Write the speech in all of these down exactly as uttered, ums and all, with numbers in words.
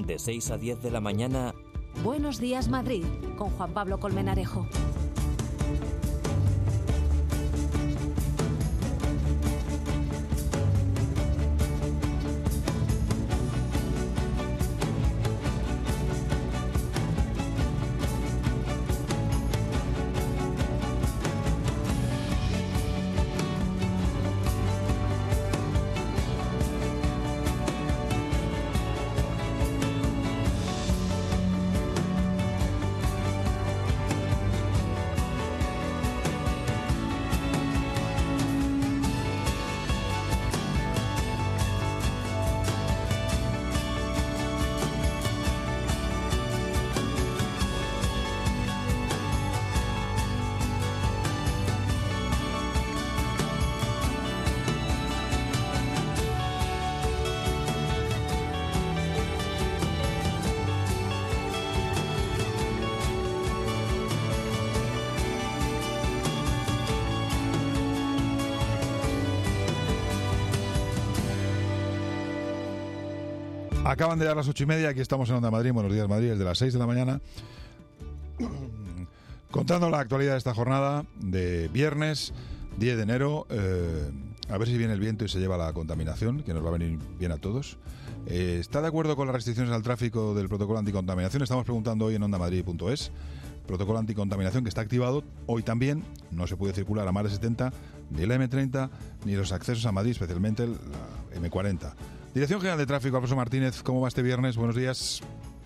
De seis a diez de la mañana. Buenos días, Madrid, con Juan Pablo Colmenarejo. Acaban de dar las ocho y media, aquí estamos en Onda Madrid, Buenos Días Madrid, desde las seis de la mañana, contando la actualidad de esta jornada de viernes diez de enero. Eh, a ver si viene el viento y se lleva la contaminación, que nos va a venir bien a todos. Eh, ¿Está de acuerdo con las restricciones al tráfico del protocolo anticontaminación? Estamos preguntando hoy en onda madrid punto es. Protocolo anticontaminación que está activado hoy también. No se puede circular a más de setenta, ni el eme treinta, ni los accesos a Madrid, especialmente la eme cuarenta. Dirección General de Tráfico, Alfonso Martínez, ¿cómo va este viernes? Buenos días.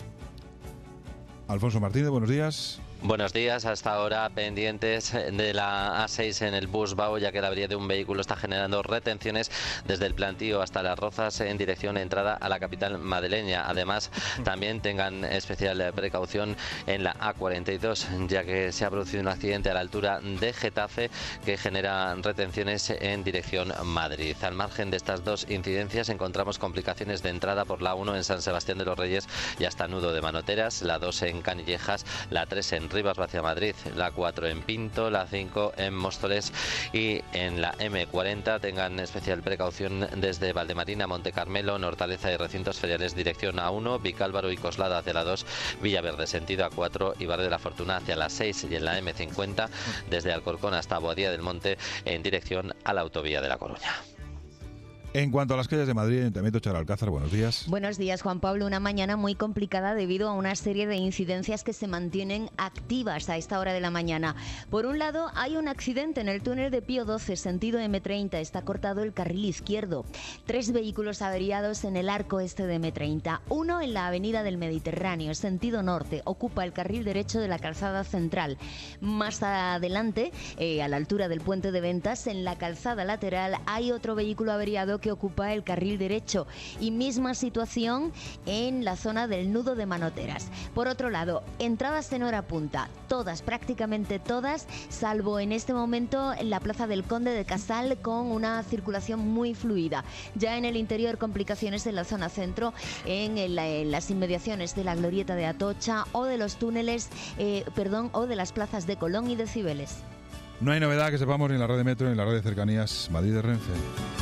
Alfonso Martínez, buenos días. Buenos días, hasta ahora pendientes de la A seis en el Busbao, ya que la avería de un vehículo está generando retenciones desde el Plantío hasta Las Rozas en dirección de entrada a la capital madrileña. Además, también tengan especial precaución en la A cuarenta y dos, ya que se ha producido un accidente a la altura de Getafe que genera retenciones en dirección Madrid. Al margen de estas dos incidencias, encontramos complicaciones de entrada por la uno en San Sebastián de los Reyes y hasta Nudo de Manoteras, la dos en Canillejas, la tres en Rivas hacia Madrid, la cuatro en Pinto, la cinco en Móstoles y en la eme cuarenta tengan especial precaución desde Valdemarina, Monte Carmelo, Hortaleza y recintos feriales dirección A uno, Vicálvaro y Coslada hacia la dos, Villaverde sentido A cuatro y Barrio de la Fortuna hacia la seis, y en la eme cincuenta desde Alcorcón hasta Boadilla del Monte en dirección a la autovía de La Coruña. En cuanto a las calles de Madrid, Ayuntamiento Charalcázar, buenos días. Buenos días, Juan Pablo. Una mañana muy complicada debido a una serie de incidencias que se mantienen activas a esta hora de la mañana. Por un lado, hay un accidente en el túnel de Pío doce, sentido eme treinta. Está cortado el carril izquierdo. Tres vehículos averiados en el arco este de eme treinta. Uno en la avenida del Mediterráneo, sentido norte. Ocupa el carril derecho de la calzada central. Más adelante, eh, a la altura del puente de Ventas, en la calzada lateral, hay otro vehículo averiado que ocupa el carril derecho, y misma situación en la zona del Nudo de Manoteras. Por otro lado, entradas en hora punta, todas, prácticamente todas, salvo en este momento en la plaza del Conde de Casal, con una circulación muy fluida. Ya en el interior, complicaciones en la zona centro, en, el, en las inmediaciones de la glorieta de Atocha o de los túneles, eh, perdón, o de las plazas de Colón y de Cibeles. No hay novedad que sepamos ni en la red de metro ni en la red de cercanías Madrid de Renfe.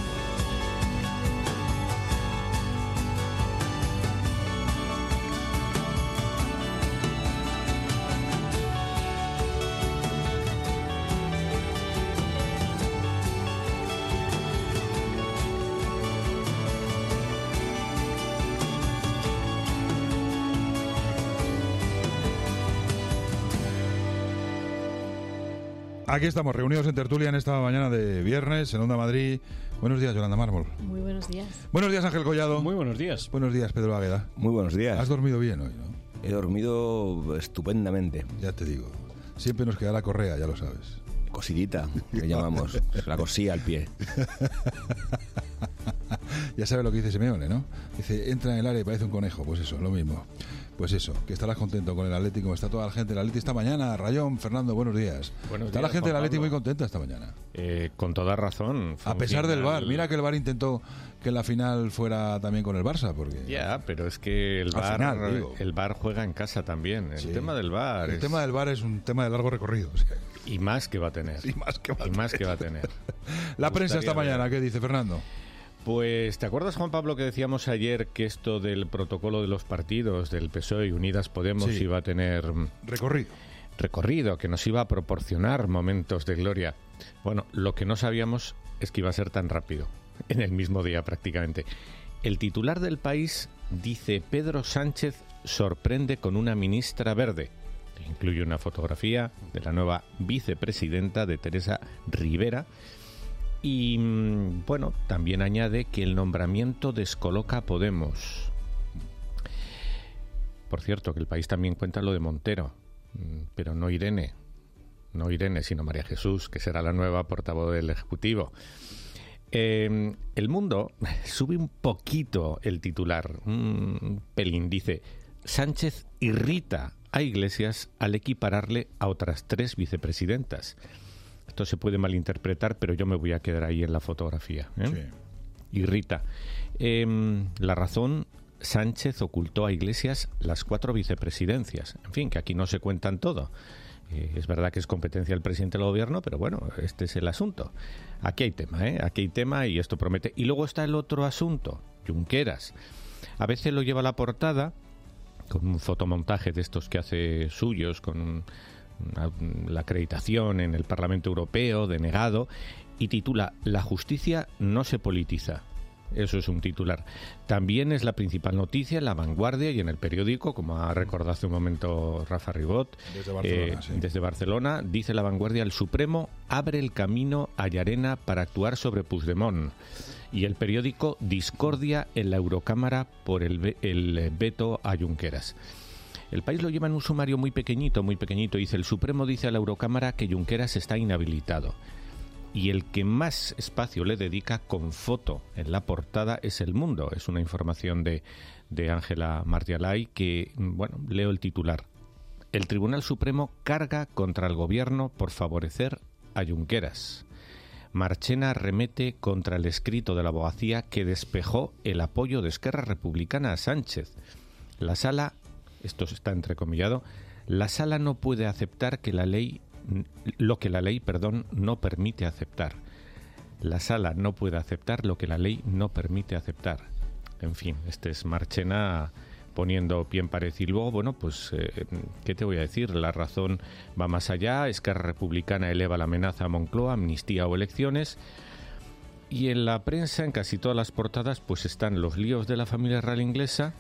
Aquí estamos, reunidos en tertulia en esta mañana de viernes, en Onda Madrid. Buenos días, Yolanda Mármol. Muy buenos días. Buenos días, Ángel Collado. Muy buenos días. Buenos días, Pedro Águeda. Muy buenos días. Has dormido bien hoy, ¿no? He dormido estupendamente. Ya te digo. Siempre nos queda la correa, ya lo sabes. Cosillita, que llamamos. La cosilla al pie. Ya sabe lo que dice Simeone, ¿no? Dice, entra en el área y parece un conejo. Pues eso, lo mismo. Pues eso, que estarás contento con el Atlético. Está toda la gente del Atlético esta mañana. Rayón, Fernando, buenos días. Buenos Está días, la gente del Juan Atlético Pablo. muy contenta esta mañana. Eh, con toda razón. A pesar del final... V A R. Mira que el V A R intentó que en la final fuera también con el Barça. Porque Ya, pero es que el Al V A R, final, digo. el V A R juega en casa también. El Sí. tema del V A R El es... tema del V A R es un tema de largo recorrido. O sea, Y más que va a tener. y más que va a Y más tener. que va a tener. La Me prensa esta gustaría mañana, ver. ¿qué dice Fernando? Pues, ¿te acuerdas, Juan Pablo, que decíamos ayer que esto del protocolo de los partidos, del P S O E y Unidas Podemos, sí, iba a tener recorrido? Recorrido, que nos iba a proporcionar momentos de gloria. Bueno, lo que no sabíamos es que iba a ser tan rápido, en el mismo día prácticamente. El titular del País dice: Pedro Sánchez sorprende con una ministra verde. Incluye una fotografía de la nueva vicepresidenta, de Teresa Rivera. Y, bueno, también añade que el nombramiento descoloca a Podemos. Por cierto, que el País también cuenta lo de Montero, pero no Irene, no Irene, sino María Jesús, que será la nueva portavoz del Ejecutivo. Eh, el Mundo sube un poquito el titular, un pelín, dice: Sánchez irrita a Iglesias al equipararle a otras tres vicepresidentas. Esto se puede malinterpretar, pero yo me voy a quedar ahí en la fotografía, ¿eh? Sí. Irrita. Eh, la razón: Sánchez ocultó a Iglesias las cuatro vicepresidencias. En fin, que aquí no se cuentan todo. Eh, es verdad que es competencia del presidente del gobierno, pero bueno, este es el asunto. Aquí hay tema, ¿eh? Aquí hay tema y esto promete. Y luego está el otro asunto, Junqueras. A veces lo lleva a la portada con un fotomontaje de estos que hace suyos, con un, una, la acreditación en el Parlamento Europeo, denegado, y titula: La justicia no se politiza. Eso es un titular. También es la principal noticia en La Vanguardia y en El Periódico, como ha recordado hace un momento Rafa Ribot. Desde Barcelona, eh, sí. Desde Barcelona, dice La Vanguardia: el Supremo abre el camino a Llarena para actuar sobre Puigdemont. Y El Periódico: discordia en la Eurocámara por el, el veto a Junqueras. El País lo lleva en un sumario muy pequeñito, muy pequeñito. Dice: el Supremo dice a la Eurocámara que Junqueras está inhabilitado. Y el que más espacio le dedica, con foto en la portada, es El Mundo. Es una información de de Ángela Martialay que, bueno, leo el titular: el Tribunal Supremo carga contra el Gobierno por favorecer a Junqueras. Marchena remete contra el escrito de la abogacía que despejó el apoyo de Esquerra Republicana a Sánchez. La Sala, esto está entrecomillado, la Sala no puede aceptar que la ley lo que la ley, perdón, no permite aceptar. La Sala no puede aceptar lo que la ley no permite aceptar. En fin, este es Marchena poniendo pie en pared. Y luego, bueno, pues, eh, ¿qué te voy a decir? La Razón va más allá. Esquerra Republicana eleva la amenaza a Moncloa, amnistía o elecciones. Y en la prensa, en casi todas las portadas, pues están los líos de la familia real inglesa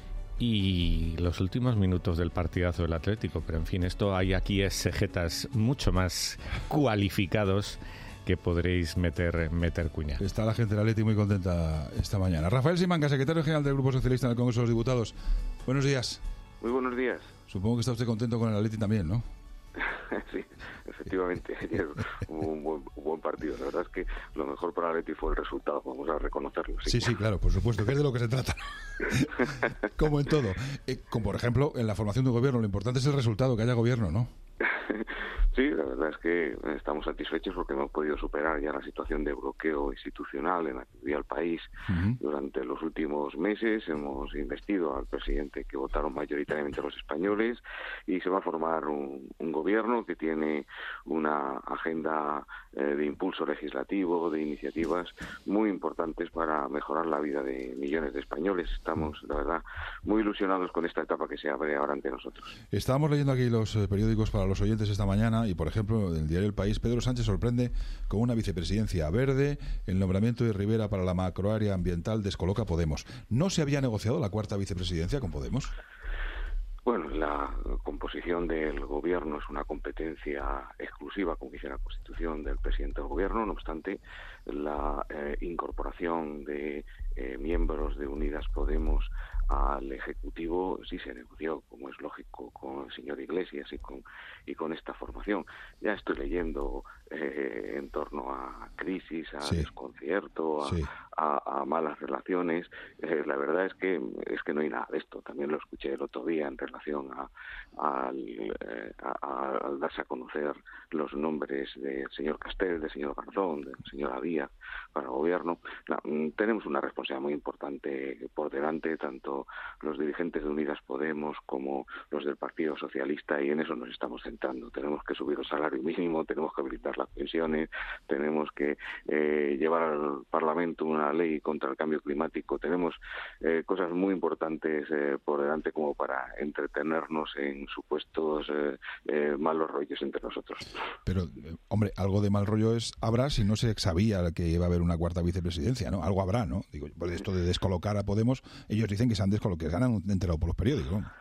y los últimos minutos del partidazo del Atlético. Pero en fin, esto hay aquí exegetas mucho más cualificados que podréis meter, meter cuña. Está la gente del Atleti muy contenta esta mañana. Rafael Simancas, secretario general del Grupo Socialista en el Congreso de los Diputados. Buenos días. Muy buenos días. Supongo que está usted contento con el Atleti también, ¿no? Sí, efectivamente, ayer hubo un buen, un buen partido. La verdad es que lo mejor para el Atleti fue el resultado, vamos a reconocerlo. Sí, sí, sí, claro, por supuesto, que es de lo que se trata. Como en todo. Eh, como por ejemplo, en la formación de un gobierno, lo importante es el resultado, que haya gobierno, ¿no? Sí, la verdad es que estamos satisfechos porque hemos podido superar ya la situación de bloqueo institucional en la que vivía el país. Uh-huh. Durante los últimos meses hemos investido al presidente que votaron mayoritariamente los españoles y se va a formar un, un gobierno que tiene una agenda eh, de impulso legislativo, de iniciativas muy importantes para mejorar la vida de millones de españoles. Estamos, la verdad, muy ilusionados con esta etapa que se abre ahora ante nosotros. Estábamos leyendo aquí los eh, periódicos para los oyentes esta mañana y, por ejemplo, del diario El País: Pedro Sánchez sorprende con una vicepresidencia verde, el nombramiento de Rivera para la macroárea ambiental descoloca a Podemos. ¿No se había negociado la cuarta vicepresidencia con Podemos? Bueno, la composición del gobierno es una competencia exclusiva, como dice la Constitución, del presidente del gobierno. No obstante, la eh, incorporación de eh, miembros de Unidas Podemos al Ejecutivo sí se negoció, como es lógico, con el señor Iglesias y con y con esta formación. Ya estoy leyendo eh, en torno a crisis, a sí. desconcierto, a, sí. a, a malas relaciones. Eh, la verdad es que es que no hay nada de esto. También lo escuché el otro día en relación a, a, eh, a, a darse a conocer los nombres del señor Castel, del señor Garzón, del señor Abía para el gobierno. No, tenemos una responsabilidad muy importante por delante, tanto los dirigentes de Unidas Podemos como los del Partido Socialista, y en eso nos estamos centrando. Tenemos que subir el salario mínimo, tenemos que habilitar las pensiones, tenemos que eh, llevar al Parlamento una ley contra el cambio climático, tenemos eh, cosas muy importantes eh, por delante como para entretenernos en supuestos eh, eh, malos rollos entre nosotros. Pero, eh, hombre, algo de mal rollo es habrá si no se sabía que iba a haber una cuarta vicepresidencia, ¿no? Algo habrá, ¿no? Digo, por esto de descolocar a Podemos, ellos dicen que se han descolocado, que se han enterado por los periódicos, ¿no?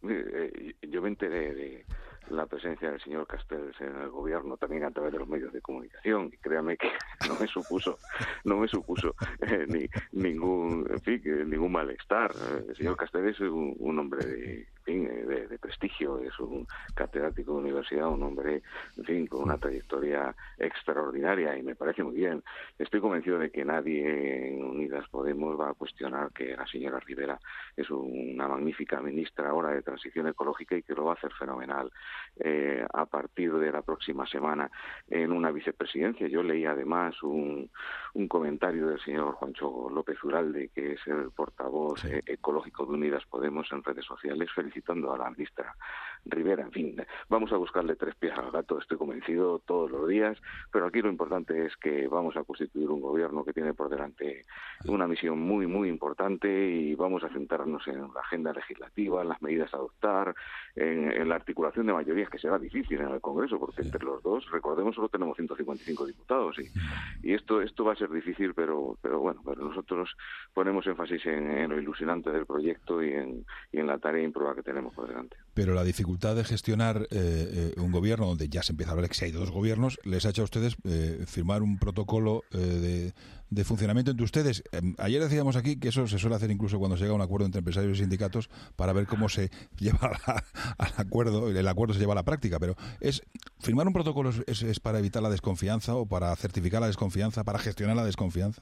Eh, eh, yo me enteré de la presencia del señor Castells en el gobierno también a través de los medios de comunicación, y créame que no me supuso no me supuso eh, ni ningún en fin, ningún malestar. El señor Castells es un, un hombre de, en fin, de, de prestigio, es un catedrático de universidad, un hombre en fin con una trayectoria extraordinaria, y me parece muy bien. Estoy convencido de que nadie en Unidas Podemos va a cuestionar que la señora Rivera es una magnífica ministra ahora de Transición Ecológica y que lo va a hacer fenomenal Eh, a partir de la próxima semana en una vicepresidencia. Yo leí además un, un comentario del señor Juancho López Uralde, que es el portavoz eh, ecológico de Unidas Podemos, en redes sociales, felicitando a la ministra Rivera. En fin, vamos a buscarle tres pies al gato, estoy convencido, todos los días, pero aquí lo importante es que vamos a constituir un gobierno que tiene por delante una misión muy, muy importante, y vamos a centrarnos en la agenda legislativa, en las medidas a adoptar, en, en la articulación de mayorías, que será difícil en el Congreso, porque entre los dos, recordemos, solo tenemos ciento cincuenta y cinco diputados, y, y esto esto va a ser difícil, pero pero bueno, pero nosotros ponemos énfasis en, en lo ilusionante del proyecto y en, y en la tarea ímproba que tenemos por delante. Pero la dificultad de gestionar eh, eh, un gobierno donde ya se empieza a hablar que hay dos gobiernos, les ha hecho a ustedes eh, firmar un protocolo eh, de, de funcionamiento entre ustedes. Eh, ayer decíamos aquí que eso se suele hacer incluso cuando se llega a un acuerdo entre empresarios y sindicatos para ver cómo se lleva la, al acuerdo, el acuerdo se lleva a la práctica, pero es firmar un protocolo es, es para evitar la desconfianza o para certificar la desconfianza, para gestionar la desconfianza.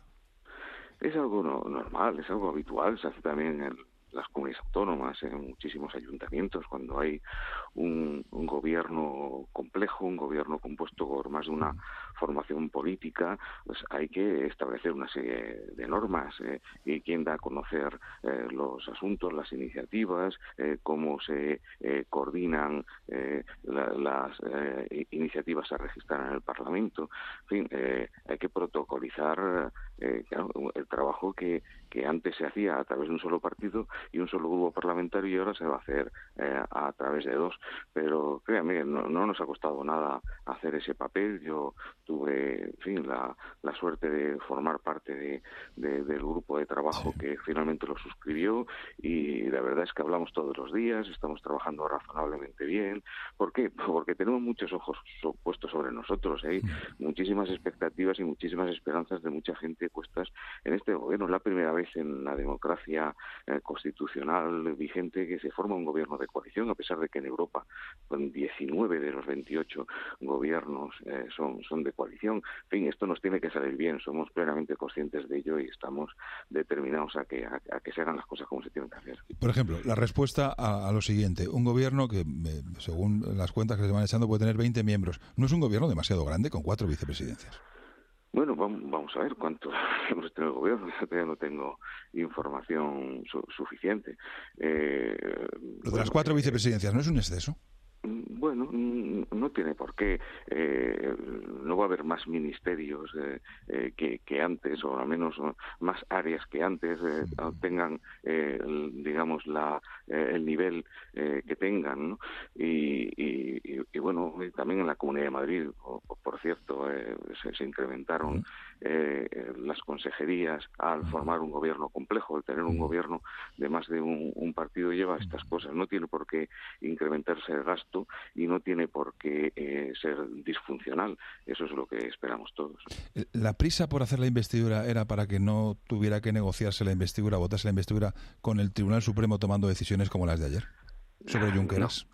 Es algo no, normal, es algo habitual, se hace también en las comunidades autónomas, en muchísimos ayuntamientos, cuando hay un, un gobierno complejo, un gobierno compuesto por más de una formación política, pues hay que establecer una serie de normas, eh, y quién da a conocer eh, los asuntos, las iniciativas, eh, cómo se eh, coordinan eh, la, las eh, iniciativas a registrar en el Parlamento. En fin, eh, hay que protocolizar eh, claro, el trabajo que, que antes se hacía a través de un solo partido y un solo grupo parlamentario, y ahora se va a hacer eh, a través de dos. Pero créanme, no, no nos ha costado nada hacer ese papel. Yo tuve, en fin, la, la suerte de formar parte de, de, del grupo de trabajo que finalmente lo suscribió, y la verdad es que hablamos todos los días, estamos trabajando razonablemente bien. ¿Por qué? Porque tenemos muchos ojos puestos sobre nosotros, hay ¿eh? muchísimas expectativas y muchísimas esperanzas de mucha gente puestas en este gobierno. Es la primera vez en la democracia eh, constitucional vigente que se forma un gobierno de coalición, a pesar de que en Europa con diecinueve de los veintiocho gobiernos eh, son, son de coalición. En fin, esto nos tiene que salir bien, somos plenamente conscientes de ello y estamos determinados a que, a, a que se hagan las cosas como se tienen que hacer. Por ejemplo, la respuesta a, a lo siguiente, un gobierno que, eh, según las cuentas que se van echando, puede tener veinte miembros. ¿No es un gobierno demasiado grande con cuatro vicepresidencias? Bueno, vamos, vamos a ver cuántos hemos tenido el gobierno. Yo no tengo información su, suficiente. Eh, Lo de bueno, las cuatro eh, vicepresidencias, ¿no es un exceso? Bueno, no tiene por qué. Eh, no va a haber más ministerios eh, eh, que, que antes, o al menos más áreas que antes eh, tengan, eh, el, digamos, la, eh, el nivel eh, que tengan, ¿no? Y, y, y bueno, también en la Comunidad de Madrid, por, por cierto, eh, se, se incrementaron eh, las consejerías al formar un gobierno complejo. El tener un gobierno de más de un, un partido lleva estas cosas. No tiene por qué incrementarse el gasto y no tiene por qué eh, ser disfuncional. Eso es lo que esperamos todos. ¿La prisa por hacer la investidura era para que no tuviera que negociarse la investidura, votarse la investidura con el Tribunal Supremo tomando decisiones como las de ayer sobre Junqueras? No.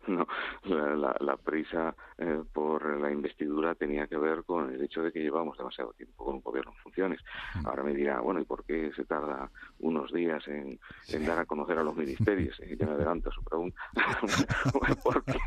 No, la, la, la prisa eh, por la investidura tenía que ver con el hecho de que llevamos demasiado tiempo con un gobierno en funciones. Ahora me dirá, bueno, ¿y por qué se tarda unos días en, en dar a conocer a los ministerios? Y ya me adelanto a su pregunta. porque,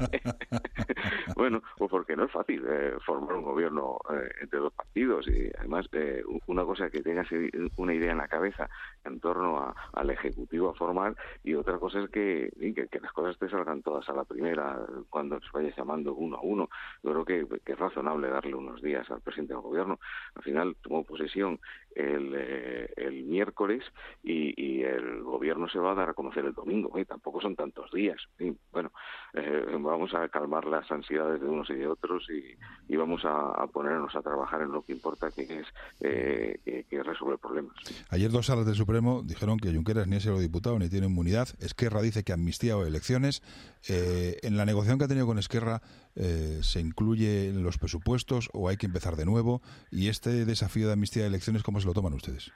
bueno, pues porque no es fácil eh, formar un gobierno eh, entre dos partidos, y además eh, una cosa que tengas una idea en la cabeza en torno a, al Ejecutivo a formar, y otra cosa es que, que, que las cosas te salgan todas a la primera cuando os vayas llamando uno a uno. Yo creo que, que es razonable darle unos días al presidente del gobierno. Al final tomó posesión el, eh, el miércoles y, y el gobierno se va a dar a conocer el domingo. ¿eh? Tampoco son tantos días. ¿sí? Bueno, eh, vamos a calmar las ansiedades de unos y de otros y, y vamos a, a ponernos a trabajar en lo que importa, que es eh, que, que resolver problemas. Ayer dos salas del Supremo dijeron que Junqueras ni es eurodiputado ni tiene inmunidad. Esquerra dice que amnistía o elecciones. Eh, en la negociación que ha tenido con Esquerra, eh, ¿se incluye en los presupuestos o hay que empezar de nuevo? Y este desafío de amnistía de elecciones, ¿cómo se lo toman ustedes?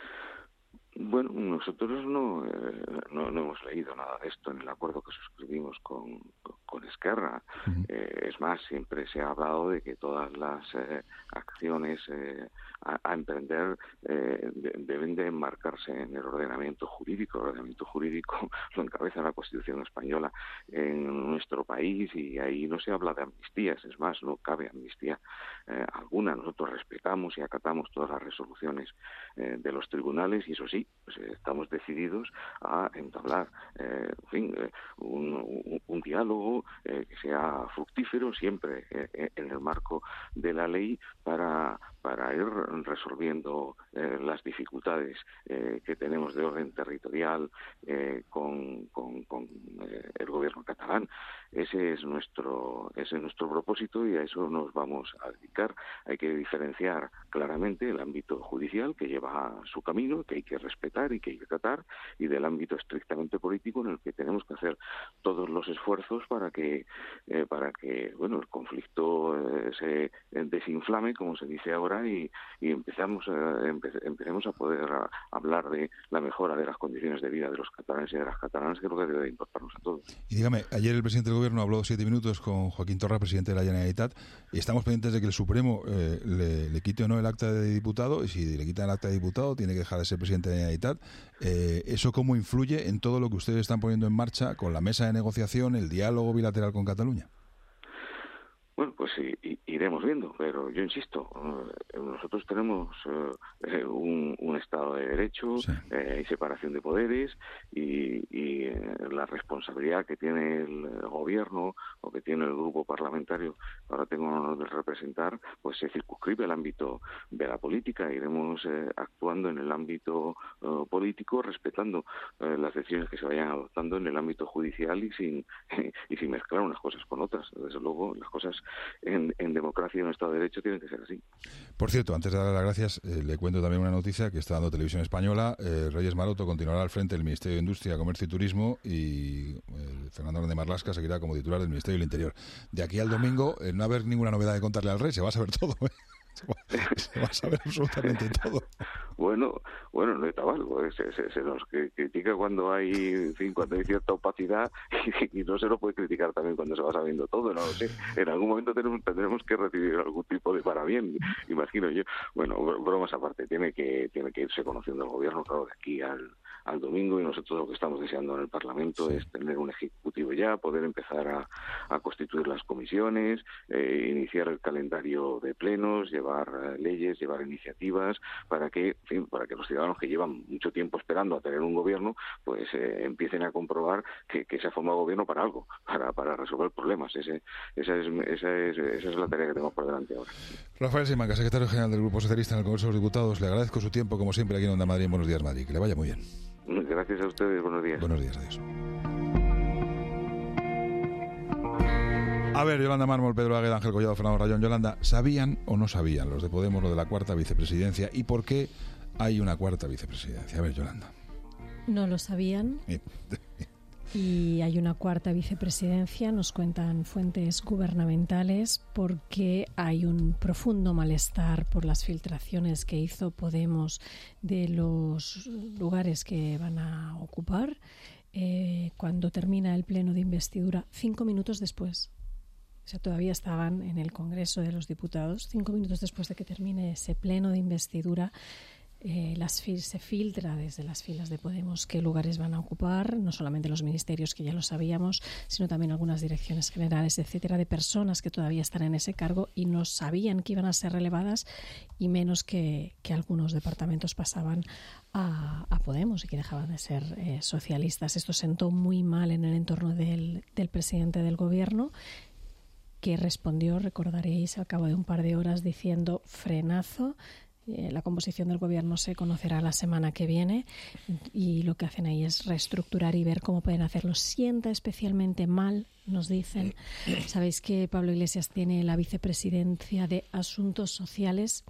Bueno, nosotros no, eh, no, no hemos leído nada de esto en el acuerdo que suscribimos con, con, con Esquerra. Uh-huh. Eh, es más, siempre se ha hablado de que todas las eh, acciones eh, a, a emprender eh, de, deben de enmarcarse en el ordenamiento jurídico. El ordenamiento jurídico lo encabeza la Constitución española en nuestro país y ahí no se habla de amnistías. Es más, no cabe amnistía eh, alguna. Nosotros respetamos y acatamos todas las resoluciones eh, de los tribunales y eso sí, pues estamos decididos a entablar eh, en fin, eh, un, un, un diálogo eh, que sea fructífero siempre eh, en el marco de la ley para, para ir resolviendo eh, las dificultades eh, que tenemos de orden territorial eh, con, con, con eh, el gobierno catalán. Ese es nuestro ese es nuestro propósito y a eso nos vamos a dedicar. Hay que diferenciar claramente el ámbito judicial, que lleva su camino, que hay que respetar y que hay que tratar, y del ámbito estrictamente político, en el que tenemos que hacer todos los esfuerzos para que eh, para que bueno el conflicto eh, se desinflame, como se dice ahora, y, y empezamos a, empe, empecemos a poder a, hablar de la mejora de las condiciones de vida de los catalanes y de las catalanas, que es lo que debe importarnos a todos. Y dígame, ayer el presidente del Gobierno habló siete minutos con Joaquín Torra, presidente de la Generalitat, y estamos pendientes de que el Supremo eh, le, le quite o no el acta de diputado, y si le quitan el acta de diputado tiene que dejar de ser presidente de la Generalitat. Eh, ¿Eso cómo influye en todo lo que ustedes están poniendo en marcha con la mesa de negociación, el diálogo bilateral con Cataluña? Bueno, pues sí, iremos viendo, pero yo insisto, eh, nosotros tenemos eh, un, un Estado de Derecho, sí. eh, hay separación de poderes y, y eh, la responsabilidad que tiene el gobierno o que tiene el grupo parlamentario, ahora tengo el honor de representar, pues se circunscribe al ámbito de la política. Iremos eh, actuando en el ámbito eh, político, respetando eh, las decisiones que se vayan adoptando en el ámbito judicial y sin, y sin mezclar unas cosas con otras. Desde luego, las cosas En, en democracia y en un Estado de Derecho tienen que ser así. Por cierto, antes de darle las gracias, eh, le cuento también una noticia que está dando Televisión Española. Eh, Reyes Maroto continuará al frente del Ministerio de Industria, Comercio y Turismo y eh, Fernando de Marlaska seguirá como titular del Ministerio del Interior. De aquí al domingo eh, no va a haber ninguna novedad de contarle al Rey, se va a saber todo, ¿eh? Se va, se va a saber absolutamente todo. Bueno, bueno, no está mal, se, se, se nos critica cuando hay, en fin, cuando hay cierta opacidad y, y no se lo puede criticar también cuando se va sabiendo todo, no lo sé. En algún momento tenemos, tendremos que recibir algún tipo de parabién, imagino yo. Bueno, bromas aparte, tiene que tiene que irse conociendo el gobierno, claro, de aquí al al domingo, y nosotros lo que estamos deseando en el Parlamento sí. es tener un ejecutivo ya, poder empezar a, a constituir las comisiones, eh, iniciar el calendario de plenos, llevar eh, leyes, llevar iniciativas, para que, en fin, para que los ciudadanos que llevan mucho tiempo esperando a tener un gobierno, pues eh, empiecen a comprobar que, que se ha formado gobierno para algo, para, para resolver problemas. Ese, esa, es, esa, es, esa es la tarea que tenemos por delante ahora. Rafael Simancas, secretario general del Grupo Socialista en el Congreso de los Diputados, le agradezco su tiempo, como siempre, aquí en Onda Madrid. Buenos días, Madrid. Que le vaya muy bien. Gracias a ustedes, buenos días. Buenos días, adiós. A ver, Yolanda Mármol, Pedro Águeda, Ángel Collado, Fernando Rayón. Yolanda, ¿sabían o no sabían los de Podemos lo de la cuarta vicepresidencia? ¿Y por qué hay una cuarta vicepresidencia? A ver, Yolanda. No lo sabían. Y hay una cuarta vicepresidencia, nos cuentan fuentes gubernamentales, porque hay un profundo malestar por las filtraciones que hizo Podemos de los lugares que van a ocupar. eh, cuando termina el pleno de investidura, cinco minutos después. O sea, todavía estaban en el Congreso de los Diputados. Cinco minutos después de que termine ese pleno de investidura, eh, las fil- se filtra desde las filas de Podemos qué lugares van a ocupar, no solamente los ministerios, que ya lo sabíamos, sino también algunas direcciones generales, etcétera, de personas que todavía están en ese cargo y no sabían que iban a ser relevadas, y menos que, que algunos departamentos pasaban a, a Podemos y que dejaban de ser eh, socialistas. Esto sentó muy mal en el entorno del, del presidente del gobierno, que respondió, recordaréis, al cabo de un par de horas diciendo frenazo. Eh, la composición del gobierno se conocerá la semana que viene y lo que hacen ahí es reestructurar y ver cómo pueden hacerlo. Sienta especialmente mal, nos dicen. Sabéis que Pablo Iglesias tiene la vicepresidencia de Asuntos Sociales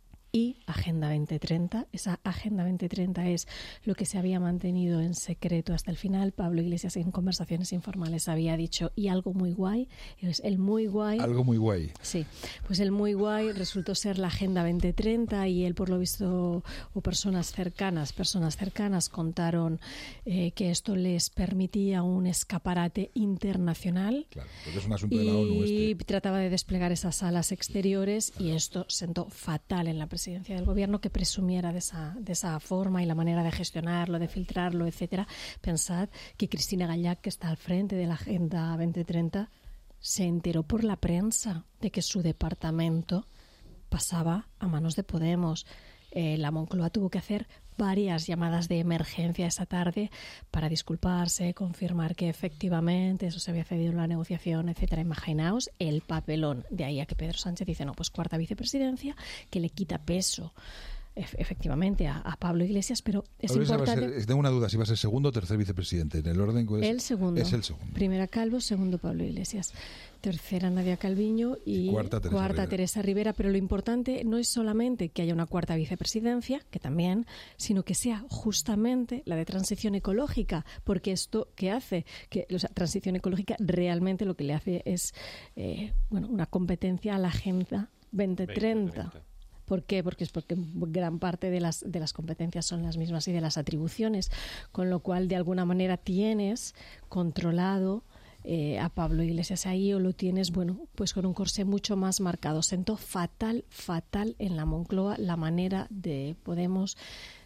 y Agenda veinte treinta. Esa Agenda veinte treinta es lo que se había mantenido en secreto hasta el final. Pablo Iglesias en conversaciones informales había dicho, y algo muy guay, es el muy guay. Algo muy guay. Sí, pues el muy guay resultó ser la Agenda veinte treinta, y él, por lo visto, o personas cercanas, personas cercanas contaron eh, que esto les permitía un escaparate internacional. Claro, porque es un asunto de la ONU Y este. trataba de desplegar esas alas exteriores, y esto sentó fatal en la presidencia del gobierno, que presumiera de esa, de esa forma y la manera de gestionarlo, de filtrarlo, etcétera. Pensad que Cristina Gallac, que está al frente de la Agenda veinte treinta, se enteró por la prensa de que su departamento pasaba a manos de Podemos. Eh, la Moncloa tuvo que hacer varias llamadas de emergencia esa tarde para disculparse, confirmar que efectivamente eso se había cedido en la negociación, etcétera. Imaginaos el papelón. De ahí a que Pedro Sánchez dice, no, pues cuarta vicepresidencia, que le quita peso efectivamente a, a Pablo Iglesias, pero es Pablo Iglesias importante. va a ser, tengo una duda, si va a ser segundo o tercer vicepresidente. En el orden es, el segundo. Es el segundo. Primera Calvo, segundo Pablo Iglesias. Tercera Nadia Calviño y, y cuarta, Teresa, cuarta Rivera. Teresa Rivera. Pero lo importante no es solamente que haya una cuarta vicepresidencia, que también, sino que sea justamente la de transición ecológica, porque esto que hace, que o sea, transición ecológica realmente lo que le hace es eh, bueno, una competencia a la Agenda veinte treinta. ¿Por qué? Porque es porque gran parte de las, de las competencias son las mismas y de las atribuciones, con lo cual de alguna manera tienes controlado eh, a Pablo Iglesias ahí, o lo tienes, bueno, pues con un corsé mucho más marcado. Sentó fatal, fatal en la Moncloa la manera de Podemos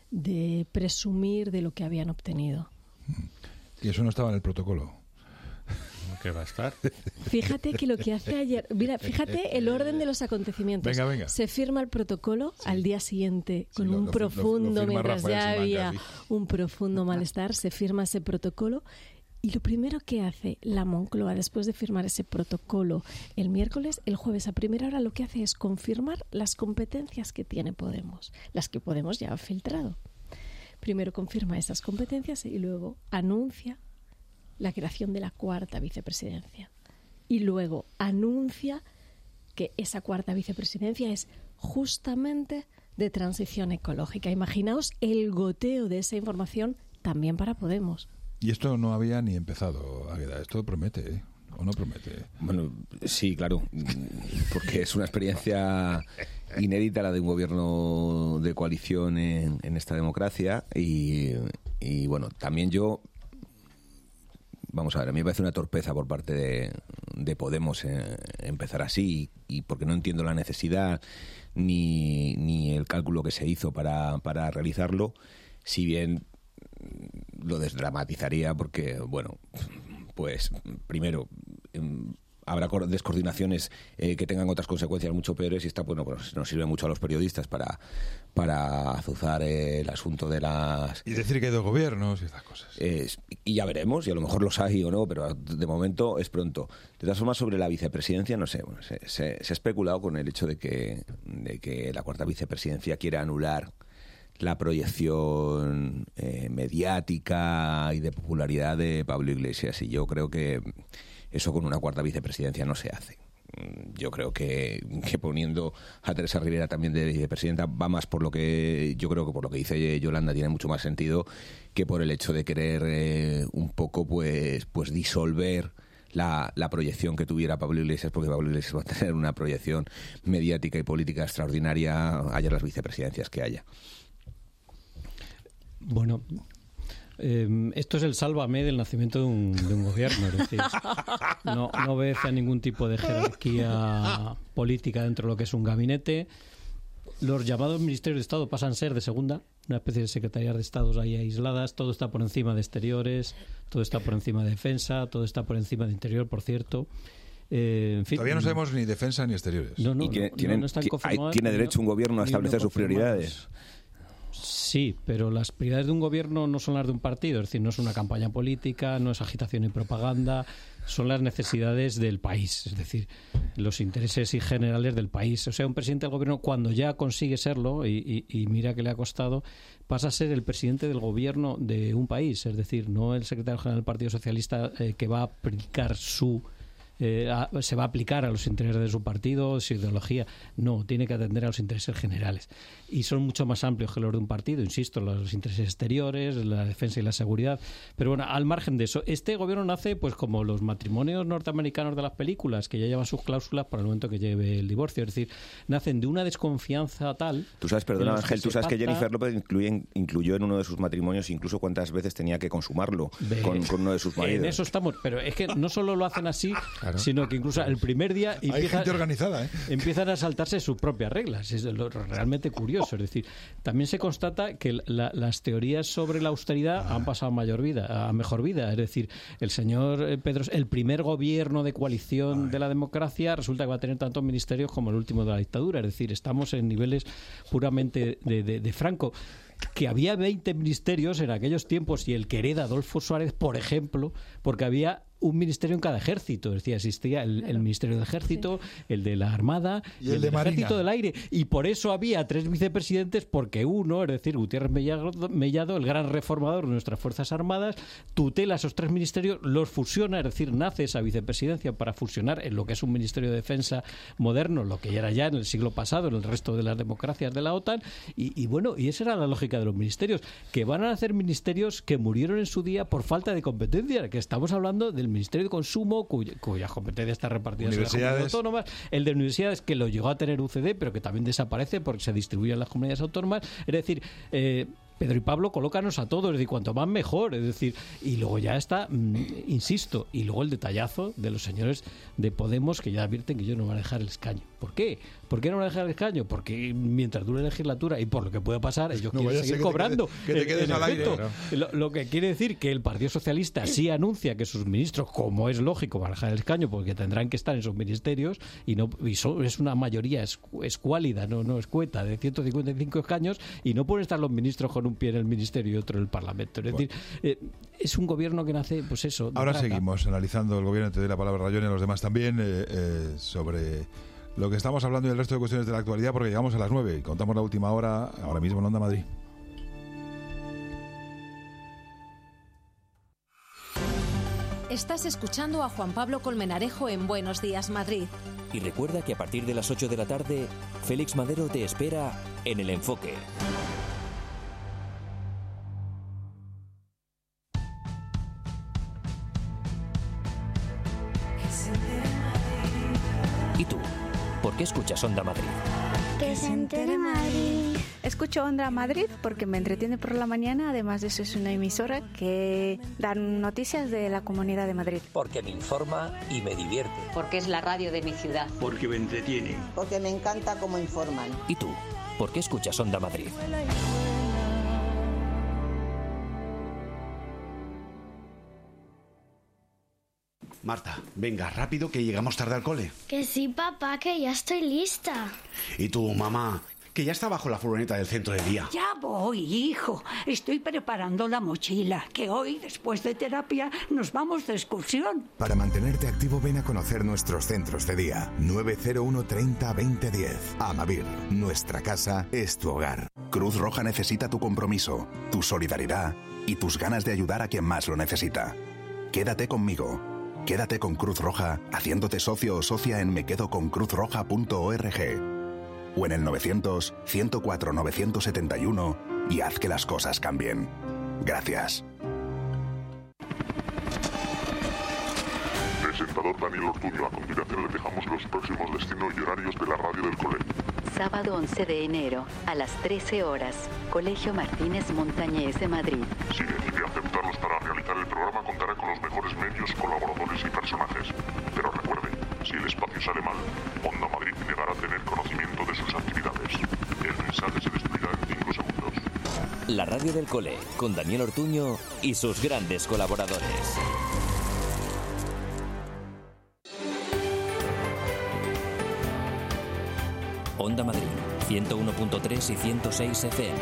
de presumir de lo que habían obtenido. Y eso no estaba en el protocolo. ¿Qué va a estar? Fíjate que lo que hace ayer, mira, fíjate el orden de los acontecimientos. Venga, venga. Se firma el protocolo, sí. Al día siguiente, con sí, lo, un lo, profundo, lo, lo mientras Rafael ya había Simancas, un profundo malestar, se firma ese protocolo. Y lo primero que hace la Moncloa después de firmar ese protocolo el miércoles, el jueves a primera hora, lo que hace es confirmar las competencias que tiene Podemos, las que Podemos ya ha filtrado. Primero confirma esas competencias y luego anuncia la creación de la cuarta vicepresidencia. Y luego anuncia que esa cuarta vicepresidencia es justamente de transición ecológica. Imaginaos el goteo de esa información también para Podemos. Y esto no había ni empezado, Águeda. Esto promete, ¿eh? ¿O no promete? Bueno, sí, claro, porque es una experiencia inédita la de un gobierno de coalición en, en esta democracia y, y, bueno, también yo, vamos a ver, a mí me parece una torpeza por parte de, de Podemos eh, empezar así y, y porque no entiendo la necesidad ni, ni el cálculo que se hizo para, para realizarlo, si bien lo desdramatizaría porque, bueno, pues primero habrá descoordinaciones eh, que tengan otras consecuencias mucho peores y esta, bueno, pues nos sirve mucho a los periodistas para, para azuzar eh, el asunto de las... Y decir que hay dos gobiernos y estas cosas. Eh, y ya veremos, y a lo mejor los hay o no, pero de momento es pronto. De todas formas, sobre la vicepresidencia, no sé, bueno, se, se, se ha especulado con el hecho de que, de que la cuarta vicepresidencia quiere anular la proyección eh, mediática y de popularidad de Pablo Iglesias, y yo creo que eso con una cuarta vicepresidencia no se hace. Yo creo que, que poniendo a Teresa Rivera también de vicepresidenta va más por lo que yo creo que por lo que dice Yolanda tiene mucho más sentido que por el hecho de querer eh, un poco pues pues disolver La, la proyección que tuviera Pablo Iglesias, porque Pablo Iglesias va a tener una proyección mediática y política extraordinaria haya las vicepresidencias que haya. Bueno, Eh, esto es el sálvame del nacimiento de un, de un gobierno, es decir, no, no obedece a ningún tipo de jerarquía política dentro de lo que es un gabinete. Los llamados ministerios de Estado pasan a ser de segunda, una especie de secretarías de Estados ahí aisladas, todo está por encima de exteriores, todo está por encima de defensa, todo está por encima de interior, por cierto. Eh, en fin, Todavía no sabemos ni defensa ni exteriores. No, no, ¿Y tiene, no, tienen, no están hay, tiene derecho un gobierno a establecer sus prioridades? Sí, pero las prioridades de un gobierno no son las de un partido, es decir, no es una campaña política, no es agitación y propaganda, son las necesidades del país, es decir, los intereses y generales del país. O sea, un presidente del gobierno, cuando ya consigue serlo, y, y, y mira que le ha costado, pasa a ser el presidente del gobierno de un país, es decir, no el secretario general del Partido Socialista eh, que va a aplicar su... Eh, a, se va a aplicar a los intereses de su partido, su ideología. No, tiene que atender a los intereses generales. Y son mucho más amplios que los de un partido, insisto, los intereses exteriores, la defensa y la seguridad. Pero bueno, al margen de eso, este gobierno nace pues como los matrimonios norteamericanos de las películas, que ya llevan sus cláusulas para el momento que lleve el divorcio. Es decir, nacen de una desconfianza tal... Tú sabes, perdona Ángel, tú sabes pacta... que Jennifer López incluye, incluyó en uno de sus matrimonios incluso cuántas veces tenía que consumarlo de... con, con uno de sus maridos. En eso estamos, pero es que no solo lo hacen así... Claro. Sino que incluso el primer día empieza, hay gente organizada, ¿eh? empiezan a saltarse sus propias reglas. Es lo realmente curioso. Es decir, también se constata que la, las teorías sobre la austeridad han pasado a mayor vida, a mejor vida. Es decir, el señor Pedro, el primer gobierno de coalición Ay. de la democracia, resulta que va a tener tantos ministerios como el último de la dictadura. Es decir, estamos en niveles puramente de, de, de Franco. Que había veinte ministerios en aquellos tiempos y el que hereda Adolfo Suárez, por ejemplo, porque había un ministerio en cada ejército, es decir, existía el, el Ministerio del Ejército, sí. el de la Armada y el, el del de Ejército del Aire, y por eso había tres vicepresidentes, porque uno, es decir, Gutiérrez Mellado, Mellado, el gran reformador de nuestras Fuerzas Armadas, tutela esos tres ministerios, los fusiona, es decir, nace esa vicepresidencia para fusionar en lo que es un Ministerio de Defensa moderno, lo que ya era ya en el siglo pasado, en el resto de las democracias de la OTAN, y, y bueno, y esa era la lógica de los ministerios, que van a hacer ministerios que murieron en su día por falta de competencia, que estamos hablando del Ministerio de Consumo, cuya, cuya competencia está repartida en las comunidades autónomas, el de universidades, que lo llegó a tener U C D, pero que también desaparece porque se distribuye en las comunidades autónomas. Es decir, eh, Pedro y Pablo, colócanos a todos, es decir, cuanto más mejor, es decir, y luego ya está, mmm, insisto, y luego el detallazo de los señores de Podemos, que ya advierten que yo no voy a dejar el escaño. ¿Por qué? ¿Por qué no van a dejar el escaño? Porque mientras dure la legislatura y por lo que pueda pasar, ellos no quieren seguir que cobrando. Te quede, que te quedes al aire. Lo, lo que quiere decir que el Partido Socialista sí anuncia que sus ministros, como es lógico, van a dejar el escaño porque tendrán que estar en esos ministerios y no y so, es una mayoría escuálida, no, no escueta, de ciento cincuenta y cinco escaños, y no pueden estar los ministros con un pie en el ministerio y otro en el Parlamento. Es decir, eh, es un gobierno que nace, pues eso. Ahora trata. Seguimos analizando el gobierno. Te doy la palabra, Rayón, y a los demás también, eh, eh, sobre lo que estamos hablando y el resto de cuestiones de la actualidad, porque llegamos a las nueve y contamos la última hora ahora mismo en Onda Madrid. Estás escuchando a Juan Pablo Colmenarejo en Buenos Días, Madrid. Y recuerda que a partir de las ocho de la tarde, Félix Madero te espera en El Enfoque. ¿Y tú? ¿Por qué escuchas Onda Madrid? Que se entere Madrid. Escucho Onda Madrid porque me entretiene por la mañana. Además de eso, es una emisora que da noticias de la Comunidad de Madrid. Porque me informa y me divierte. Porque es la radio de mi ciudad. Porque me entretiene. Porque me encanta cómo informan. ¿Y tú? ¿Por qué escuchas Onda Madrid? Marta, venga, rápido, que llegamos tarde al cole. Que sí, papá, que ya estoy lista. ¿Y tú, mamá? Que ya está bajo la furgoneta del centro de día. Ya voy, hijo. Estoy preparando la mochila, que hoy, después de terapia, nos vamos de excursión. Para mantenerte activo, ven a conocer nuestros centros de día. nueve cero uno treinta veinte diez. Amavir, nuestra casa es tu hogar. Cruz Roja necesita tu compromiso, tu solidaridad y tus ganas de ayudar a quien más lo necesita. Quédate conmigo. Quédate con Cruz Roja haciéndote socio o socia en mequedoconcruzroja punto org o en el novecientos, ciento cuatro, novecientos setenta y uno y haz que las cosas cambien. Gracias. Presentador Daniel Ortuño. A continuación le dejamos los próximos destinos y horarios de la radio del cole. Sábado once de enero, a las trece horas. Colegio Martínez Montañés de Madrid. Si decide aceptarlos para realizar el programa, contará con los mejores medios, colaboradores y personajes. Pero recuerde, si el espacio sale mal, Onda Madrid negará tener conocimiento de sus actividades. El mensaje se destruirá en cinco segundos. La radio del cole, con Daniel Ortuño y sus grandes colaboradores. Onda Madrid, ciento uno punto tres y ciento seis F M.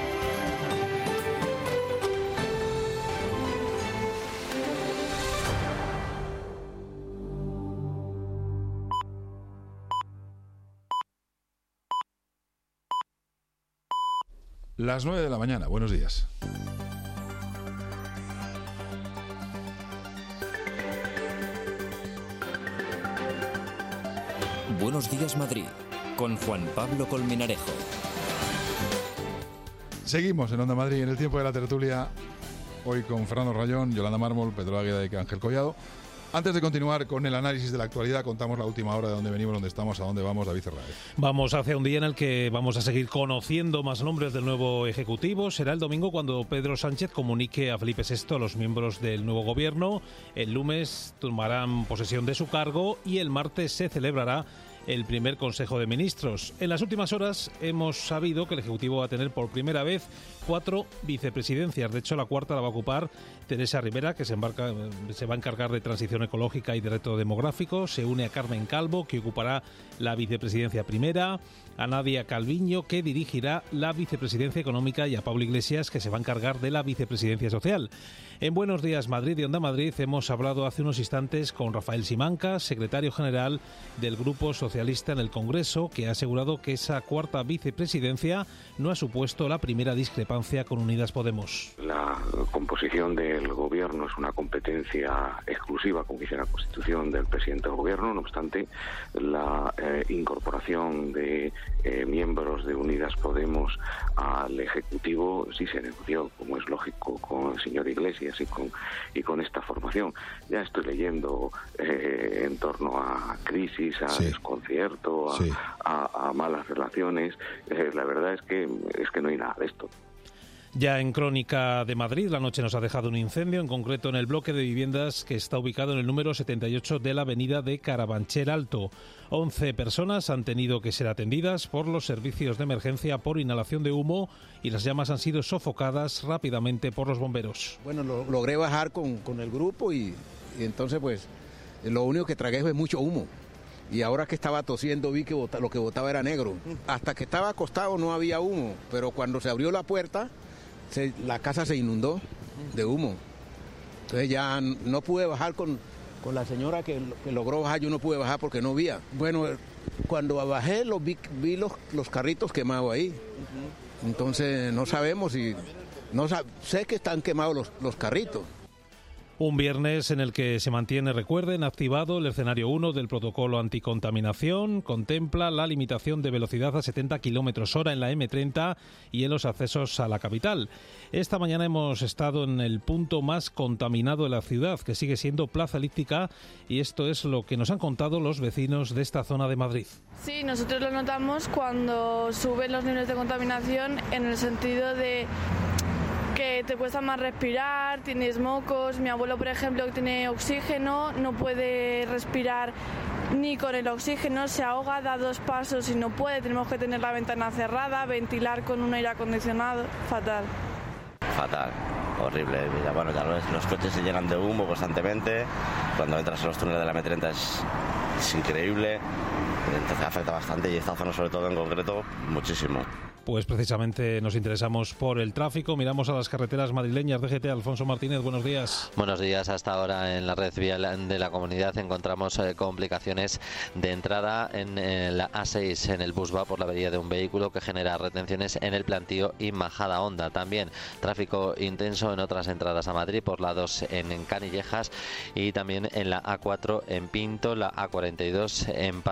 Las nueve de la mañana, buenos días. Buenos días, Madrid, con Juan Pablo Colmenarejo. Seguimos en Onda Madrid en el tiempo de la tertulia, hoy con Fernando Rayón, Yolanda Mármol, Pedro Águeda y Ángel Collado. Antes de continuar con el análisis de la actualidad, contamos la última hora de dónde venimos, dónde estamos, a dónde vamos. David Fernández. Vamos hacia un día en el que vamos a seguir conociendo más nombres del nuevo Ejecutivo. Será el domingo cuando Pedro Sánchez comunique a Felipe sexto a los miembros del nuevo Gobierno. El lunes tomarán posesión de su cargo y el martes se celebrará el primer Consejo de Ministros. En las últimas horas hemos sabido que el Ejecutivo va a tener por primera vez cuatro vicepresidencias. De hecho, la cuarta la va a ocupar Teresa Rivera, que se, embarca, se va a encargar de transición ecológica y de reto demográfico. Se une a Carmen Calvo, que ocupará la vicepresidencia primera, a Nadia Calviño, que dirigirá la vicepresidencia económica, y a Pablo Iglesias, que se va a encargar de la vicepresidencia social. En Buenos Días Madrid y Onda Madrid hemos hablado hace unos instantes con Rafael Simancas, secretario general del Grupo Socialista en el Congreso, que ha asegurado que esa cuarta vicepresidencia no ha supuesto la primera discrepancia con Unidas Podemos. La composición del Gobierno es una competencia exclusiva, como dice la Constitución, del presidente del Gobierno. No obstante, la eh, incorporación de eh, miembros de Unidas Podemos al Ejecutivo sí se negoció, como es lógico, con el señor Iglesias y con, y con esta formación. Ya estoy leyendo eh, en torno a crisis, a sí. desconcierto, a, sí. a, a malas relaciones. Eh, la verdad es que, es que no hay nada de esto. Ya en Crónica de Madrid, la noche nos ha dejado un incendio, en concreto en el bloque de viviendas que está ubicado en el número setenta y ocho de la avenida de Carabanchel Alto. once personas han tenido que ser atendidas por los servicios de emergencia por inhalación de humo y las llamas han sido sofocadas rápidamente por los bomberos. Bueno, lo, logré bajar con, con el grupo y, y entonces pues lo único que tragué fue mucho humo. Y ahora que estaba tosiendo vi que bota, lo que botaba era negro. Hasta que estaba acostado no había humo, pero cuando se abrió la puerta, Se, la casa se inundó de humo. Entonces ya no pude bajar con, con la señora que, que logró bajar, yo no pude bajar porque no había. Bueno, cuando bajé los vi, vi los, los carritos quemados ahí. Entonces no sabemos si... no sé que están quemados los, los carritos. Un viernes en el que se mantiene, recuerden, activado el escenario uno del protocolo anticontaminación. Contempla la limitación de velocidad a setenta kilómetros hora en la eme treinta y en los accesos a la capital. Esta mañana hemos estado en el punto más contaminado de la ciudad, que sigue siendo Plaza Elíptica, y esto es lo que nos han contado los vecinos de esta zona de Madrid. Sí, nosotros lo notamos cuando suben los niveles de contaminación, en el sentido de que te cuesta más respirar, tienes mocos. Mi abuelo, por ejemplo, que tiene oxígeno, no puede respirar ni con el oxígeno, se ahoga, da dos pasos y no puede. Tenemos que tener la ventana cerrada, ventilar con un aire acondicionado. Fatal. Fatal, horrible. Bueno, ya los, los coches se llenan de humo constantemente. Cuando entras en los túneles de la eme treinta es, es increíble. Entonces afecta bastante, y esta zona sobre todo en concreto muchísimo. Pues precisamente nos interesamos por el tráfico, miramos a las carreteras madrileñas. D G T, Alfonso Martínez, buenos días. Buenos días. Hasta ahora en la red vial de la comunidad encontramos eh, complicaciones de entrada en eh, la A seis, en el bus va por la avería de un vehículo que genera retenciones en el Plantío y Majadahonda. También tráfico intenso en otras entradas a Madrid, por la dos en, en Canillejas, y también en la A cuatro en Pinto, la A cuarenta y dos en Parla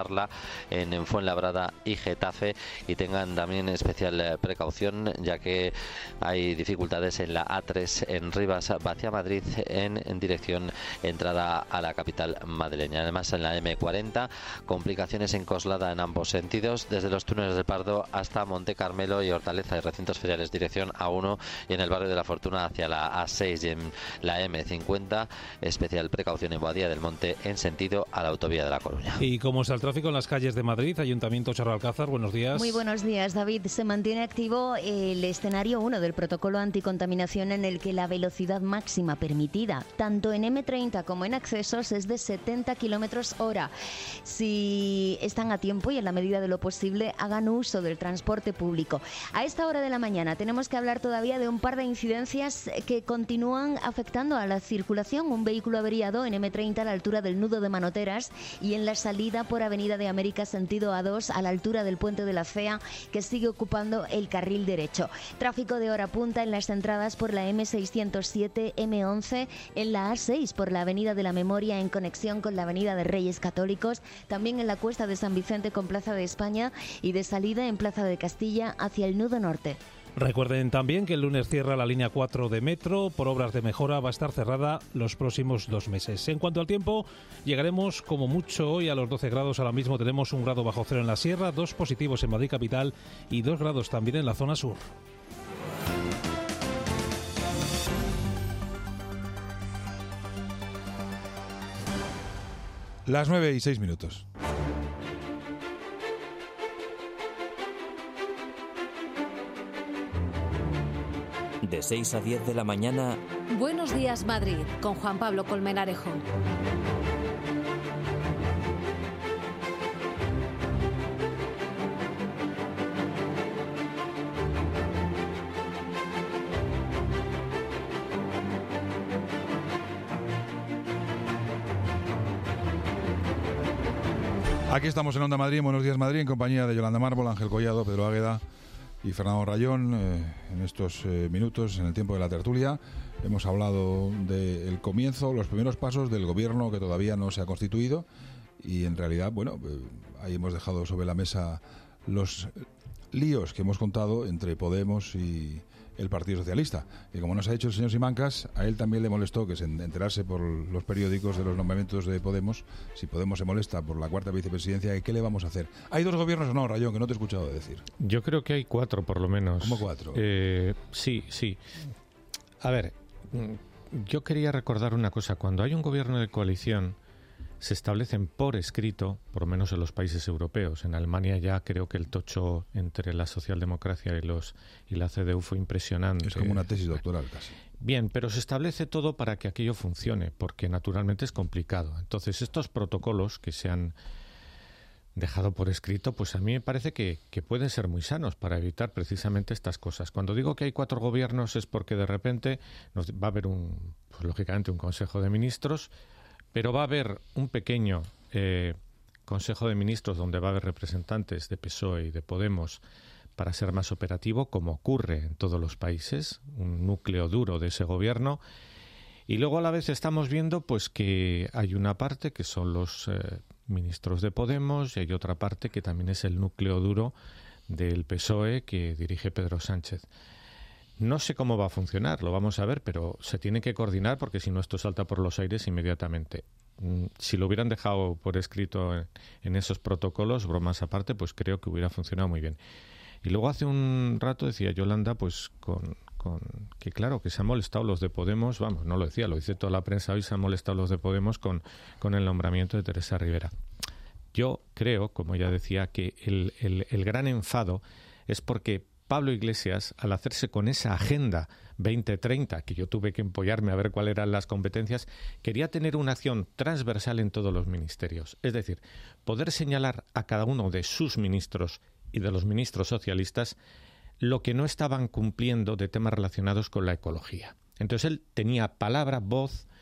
en, en Fuenlabrada y Getafe, y tengan también especial precaución ya que hay dificultades en la A tres en Rivas hacia Madrid en, en dirección entrada a la capital madrileña. Además, en la M cuarenta, complicaciones en Coslada en ambos sentidos, desde los túneles del Pardo hasta Monte Carmelo y Hortaleza y recintos feriales dirección A uno, y en el barrio de la Fortuna hacia la A seis y en la M cincuenta, especial precaución en Boadilla del Monte en sentido a la autovía de La Coruña. ¿Y cómo está el tráfico en las calles de Madrid? Ayuntamiento Chorro Alcázar, buenos días. Muy buenos días, David. Se mantiene activo el escenario uno del protocolo anticontaminación, en el que la velocidad máxima permitida, tanto en M treinta como en accesos, es de setenta kilómetros hora. Si están a tiempo y en la medida de lo posible, hagan uso del transporte público. A esta hora de la mañana tenemos que hablar todavía de un par de incidencias que continúan afectando a la circulación. Un vehículo averiado en M treinta a la altura del nudo de Manoteras y en la salida por Avenida de América sentido A dos a la altura del Puente de la Fea, que sigue ocupando el carril derecho. Tráfico de hora punta en las entradas por la M seiscientos siete, M once, en la A seis por la Avenida de la Memoria en conexión con la Avenida de Reyes Católicos, también en la Cuesta de San Vicente con Plaza de España y de salida en Plaza de Castilla hacia el nudo norte. Recuerden también que el lunes cierra la línea cuatro de metro. Por obras de mejora va a estar cerrada los próximos dos meses. En cuanto al tiempo, llegaremos como mucho hoy a los doce grados. Ahora mismo tenemos un grado bajo cero en la sierra, dos positivos en Madrid capital y dos grados también en la zona sur. Las nueve y seis minutos. De seis a diez de la mañana. Buenos días, Madrid, con Juan Pablo Colmenarejo. Aquí estamos en Onda Madrid, Buenos días Madrid, en compañía de Yolanda Mármol, Ángel Collado, Pedro Águeda y Fernando Rayón. Eh, en estos eh, minutos, en el tiempo de la tertulia, hemos hablado del comienzo, los primeros pasos del gobierno que todavía no se ha constituido, y en realidad, bueno, eh, ahí hemos dejado sobre la mesa los líos que hemos contado entre Podemos y el Partido Socialista, que como nos ha dicho el señor Simancas, a él también le molestó que se enterase por los periódicos de los nombramientos de Podemos. Si Podemos se molesta por la cuarta vicepresidencia, ¿qué le vamos a hacer? ¿Hay dos gobiernos o no, Rayón, que no te he escuchado decir? Yo creo que hay cuatro, por lo menos. ¿Cómo cuatro? Eh, sí, sí. A ver, yo quería recordar una cosa. Cuando hay un gobierno de coalición, se establecen por escrito, por lo menos en los países europeos. En Alemania ya creo que el tocho entre la socialdemocracia y los y la C D U fue impresionante. Es como una tesis doctoral casi. Bien, pero se establece todo para que aquello funcione, porque naturalmente es complicado. Entonces, estos protocolos que se han dejado por escrito, pues a mí me parece que, que pueden ser muy sanos para evitar precisamente estas cosas. Cuando digo que hay cuatro gobiernos es porque de repente nos, va a haber un, pues lógicamente un Consejo de Ministros, pero va a haber un pequeño eh, Consejo de Ministros donde va a haber representantes de P S O E y de Podemos para ser más operativo, como ocurre en todos los países, un núcleo duro de ese gobierno. Y luego a la vez estamos viendo pues que hay una parte que son los eh, ministros de Podemos y hay otra parte que también es el núcleo duro del P S O E que dirige Pedro Sánchez. No sé cómo va a funcionar, lo vamos a ver, pero se tiene que coordinar porque si no esto salta por los aires inmediatamente. Si lo hubieran dejado por escrito en, en esos protocolos, bromas aparte, pues creo que hubiera funcionado muy bien. Y luego hace un rato decía Yolanda, pues con, con que claro, que se han molestado los de Podemos, vamos, no lo decía, lo dice toda la prensa hoy, se han molestado los de Podemos con, con el nombramiento de Teresa Rivera. Yo creo, como ya decía, que el, el, el gran enfado es porque Pablo Iglesias, al hacerse con esa agenda veinte treinta, que yo tuve que empollarme a ver cuáles eran las competencias, quería tener una acción transversal en todos los ministerios. Es decir, poder señalar a cada uno de sus ministros y de los ministros socialistas lo que no estaban cumpliendo de temas relacionados con la ecología. Entonces él tenía palabra, voz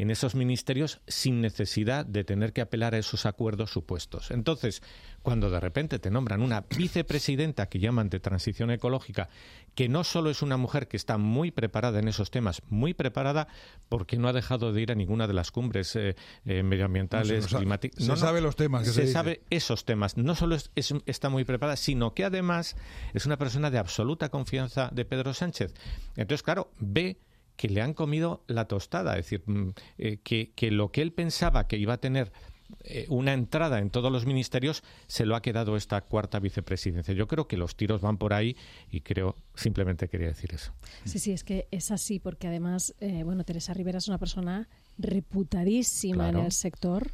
en esos ministerios sin necesidad de tener que apelar a esos acuerdos supuestos. Entonces, cuando de repente te nombran una vicepresidenta que llaman de transición ecológica, que no solo es una mujer que está muy preparada en esos temas, muy preparada porque no ha dejado de ir a ninguna de las cumbres eh, eh, medioambientales, no, climáticas. Se no, sabe no, los temas. Que se se sabe esos temas. No solo es, es, está muy preparada, sino que además es una persona de absoluta confianza de Pedro Sánchez. Entonces, claro, ve que le han comido la tostada, es decir, eh, que, que lo que él pensaba que iba a tener eh, una entrada en todos los ministerios se lo ha quedado esta cuarta vicepresidencia. Yo creo que los tiros van por ahí y creo, simplemente quería decir eso. Sí, sí, es que es así, porque además, eh, bueno, Teresa Rivera es una persona reputadísima Claro. en el sector,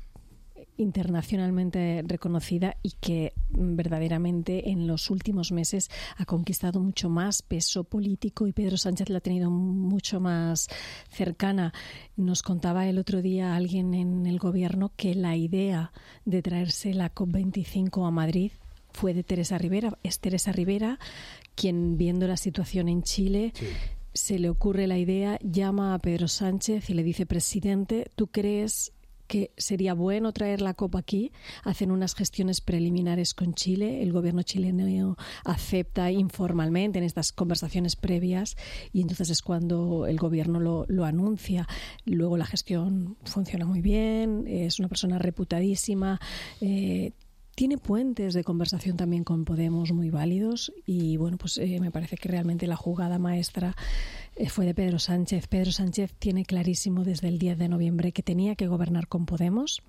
internacionalmente reconocida y que verdaderamente en los últimos meses ha conquistado mucho más peso político y Pedro Sánchez la ha tenido mucho más cercana. Nos contaba el otro día alguien en el gobierno que la idea de traerse la COP veinticinco a Madrid fue de Teresa Rivera. Es Teresa Rivera quien, viendo la situación en Chile, sí. se le ocurre la idea, llama a Pedro Sánchez y le dice: presidente, ¿tú crees que sería bueno traer la COP aquí? Hacen unas gestiones preliminares con Chile, el gobierno chileno acepta informalmente en estas conversaciones previas y entonces es cuando el gobierno lo, lo anuncia. Luego la gestión funciona muy bien, es una persona reputadísima, eh, tiene puentes de conversación también con Podemos muy válidos y bueno, pues eh, me parece que realmente la jugada maestra eh, fue de Pedro Sánchez. Pedro Sánchez tiene clarísimo desde el diez de noviembre que tenía que gobernar con Podemos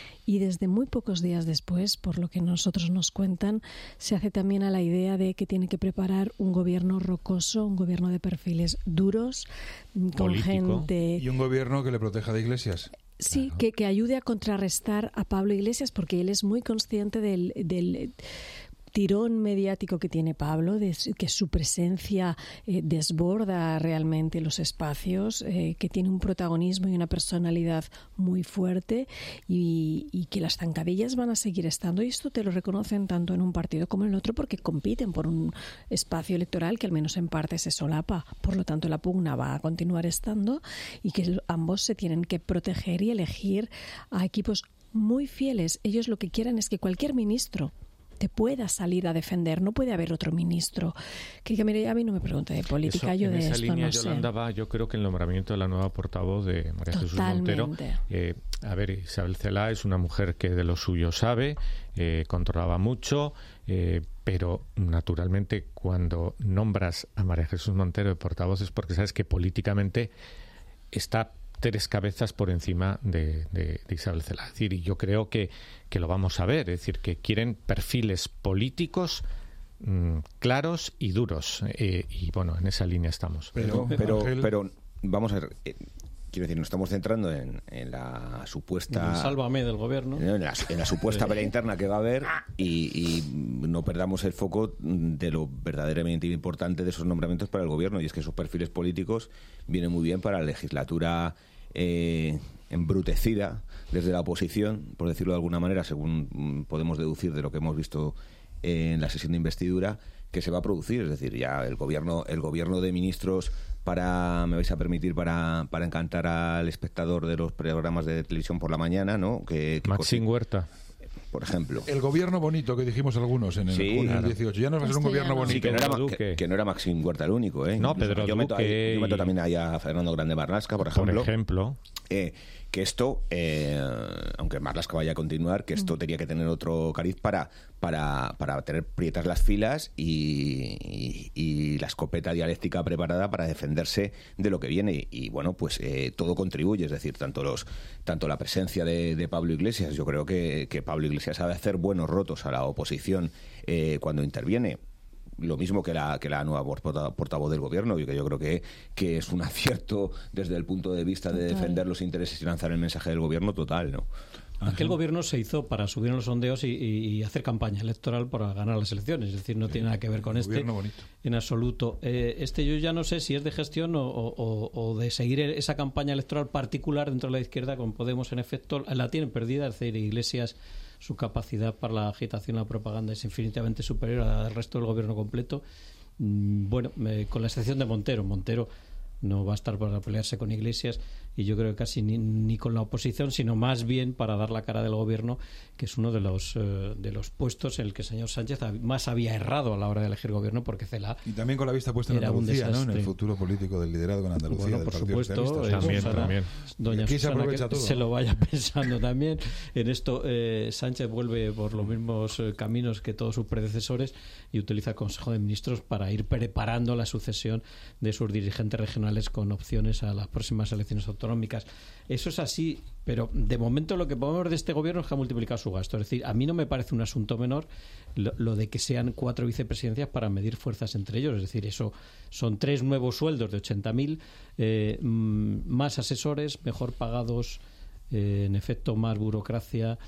y desde muy pocos días después, por lo que nosotros nos cuentan, se hace también a la idea de que tiene que preparar un gobierno rocoso, un gobierno de perfiles duros, con político, gente... Y un gobierno que le proteja de Iglesias. Sí, claro. que, que ayude a contrarrestar a Pablo Iglesias, porque él es muy consciente del, del tirón mediático que tiene Pablo, de que su presencia eh, desborda realmente los espacios, eh, que tiene un protagonismo y una personalidad muy fuerte y, y que las zancadillas van a seguir estando. Y esto te lo reconocen tanto en un partido como en el otro porque compiten por un espacio electoral que al menos en parte se solapa. Por lo tanto, la pugna va a continuar estando y que ambos se tienen que proteger y elegir a equipos muy fieles. Ellos lo que quieren es que cualquier ministro te pueda salir a defender, no puede haber otro ministro. Que, que mire, a mí no me pregunte de política, Eso, yo en de esa esto línea, no sé. Yolanda, va, yo creo que el nombramiento de la nueva portavoz de María Jesús Montero, eh, a ver, Isabel Celaá es una mujer que de lo suyo sabe, eh, controlaba mucho, eh, pero naturalmente cuando nombras a María Jesús Montero de portavoz es porque sabes que políticamente está tres cabezas por encima de, de, de Isabel Celaá. Es decir, y yo creo que, que lo vamos a ver, es decir, que quieren perfiles políticos mmm, claros y duros. Eh, y bueno, en esa línea estamos. Pero, pero, pero vamos a ver, eh, quiero decir, nos estamos centrando en, en la supuesta... El sálvame del gobierno. En la, en la supuesta pelea interna que va a haber y, y no perdamos el foco de lo verdaderamente importante de esos nombramientos para el gobierno, y es que esos perfiles políticos vienen muy bien para la legislatura eh, embrutecida desde la oposición, por decirlo de alguna manera, según podemos deducir de lo que hemos visto en la sesión de investidura, que se va a producir. Es decir, ya el gobierno, el gobierno de ministros para, me vais a permitir, para, para encantar al espectador de los programas de televisión por la mañana, ¿no? Que, que Maxim Huerta, por ejemplo. El gobierno bonito que dijimos algunos en el sí, junio claro. del dieciocho. Ya no va a ser un gobierno bonito. Sí, que, no era, que, que no era Maxim Huerta el único, ¿eh? No, Pedro yo meto, Duque ahí, yo meto también ahí a Fernando Grande Marlaska, por ejemplo. Por ejemplo. Eh, que esto, eh, aunque Marlaska vaya a continuar, que esto tenía que tener otro cariz para, para, para tener prietas las filas y, y, y la escopeta dialéctica preparada para defenderse de lo que viene. Y bueno, pues eh, todo contribuye, es decir, tanto los tanto la presencia de, de Pablo Iglesias, yo creo que, que Pablo Iglesias sabe hacer buenos rotos a la oposición eh, cuando interviene. Lo mismo que la que la nueva portavoz del gobierno, y que yo creo que, que es un acierto desde el punto de vista de total. Defender los intereses y lanzar el mensaje del gobierno total, ¿no? Aquel gobierno se hizo para subir en los sondeos y, y, y hacer campaña electoral para ganar las elecciones, es decir, no sí, tiene nada que ver con este bonito. En absoluto. Eh, este yo ya no sé si es de gestión o, o, o de seguir esa campaña electoral particular dentro de la izquierda con Podemos. En efecto, la tienen perdida, es decir, Iglesias, su capacidad para la agitación y la propaganda es infinitamente superior al resto del gobierno completo. Bueno, eh, con la excepción de Montero. Montero no va a estar para pelearse con Iglesias y yo creo que casi ni, ni con la oposición, sino más bien para dar la cara del gobierno, que es uno de los eh, de los puestos en el que el señor Sánchez más había errado a la hora de elegir gobierno, porque Celaá y también con la vista puesta en Andalucía, ¿no? En el futuro político del liderazgo en Andalucía. Bueno, del por Partido supuesto, Socialista. también, Susana, también. Doña Aquí Susana, se aprovecha que todo. se lo vaya pensando también. En esto eh, Sánchez vuelve por los mismos eh, caminos que todos sus predecesores y utiliza el Consejo de Ministros para ir preparando la sucesión de sus dirigentes regionales con opciones a las próximas elecciones autonómicas. Eso es así, pero de momento lo que podemos ver de este gobierno es que ha multiplicado su gasto. Es decir, a mí no me parece un asunto menor lo, lo de que sean cuatro vicepresidencias para medir fuerzas entre ellos. Es decir, eso son tres nuevos sueldos de ochenta mil, eh, más asesores, mejor pagados, eh, en efecto, más burocracia.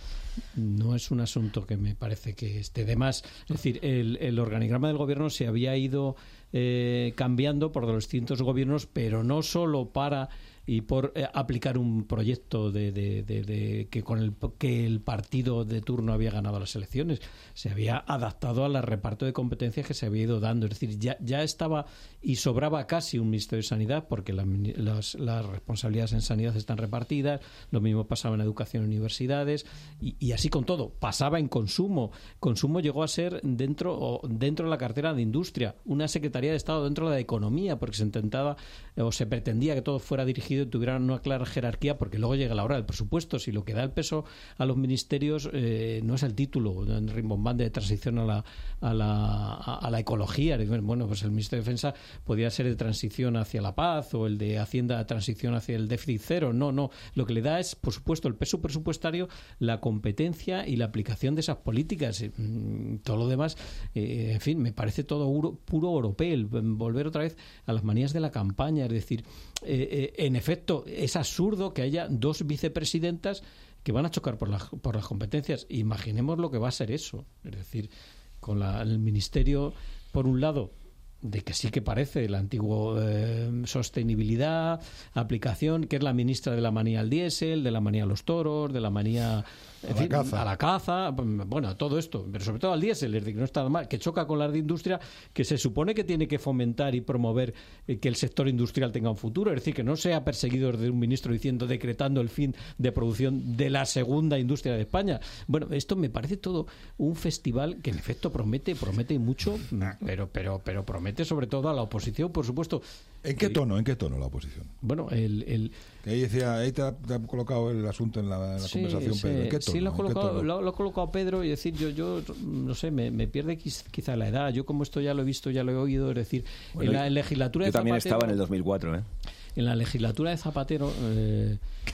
No es un asunto que me parece que esté de más. Es decir, el, el organigrama del gobierno se había ido eh, cambiando por los distintos gobiernos, pero no solo para y por eh, aplicar un proyecto de, de, de, de que con el que el partido de turno había ganado las elecciones. Se había adaptado al reparto de competencias que se había ido dando. Es decir, ya, ya estaba y sobraba casi un Ministerio de Sanidad, porque la, las, las responsabilidades en sanidad están repartidas. Lo mismo pasaba en educación y universidades, y, y así con todo. Pasaba en consumo. Consumo llegó a ser dentro, o dentro de la cartera de industria, una Secretaría de Estado dentro de la economía, porque se intentaba o se pretendía que todo fuera dirigido y tuviera una clara jerarquía, porque luego llega la hora del presupuesto. Si lo que da el peso a los ministerios eh, no es el título rimbombante de transición a la, a la, a la ecología, bueno, pues el Ministerio de Defensa podría ser de transición hacia la paz, o el de Hacienda de transición hacia el déficit cero. No, no, lo que le da es, por supuesto, el peso presupuestario, la competencia y la aplicación de esas políticas. Todo lo demás, eh, en fin, me parece todo puro, puro europeo, volver otra vez a las manías de la campaña. Es decir, eh, eh, en efecto, es absurdo que haya dos vicepresidentas que van a chocar por, la, por las competencias. Imaginemos lo que va a ser eso. Es decir, con la, el ministerio, por un lado, de que sí que parece el antiguo eh, sostenibilidad, aplicación, que es la ministra de la manía al diésel, de la manía a los toros, de la manía en a, fin, la caza. a la caza, bueno, todo esto, pero sobre todo al diésel, es decir, que no está mal, que choca con la de industria, que se supone que tiene que fomentar y promover eh, que el sector industrial tenga un futuro, es decir, que no sea perseguido desde un ministro diciendo, decretando el fin de producción de la segunda industria de España. Bueno, esto me parece todo un festival que en efecto promete, promete mucho, pero, pero, pero promete sobre todo a la oposición, por supuesto. ¿En qué tono? ¿En qué tono la oposición? Bueno, el... el que ahí decía, ahí te ha, te ha colocado el asunto en la, en la sí, conversación, sí, Pedro. ¿En qué tono? Sí, lo ha colocado, lo, lo ha colocado Pedro, y decir, yo, yo no sé, me, me pierde quizá la edad. Yo como esto ya lo he visto, ya lo he oído, es decir, bueno, en la legislatura de Zapatero... Yo también estaba en el dos mil cuatro, ¿eh? En la legislatura de Zapatero... Eh,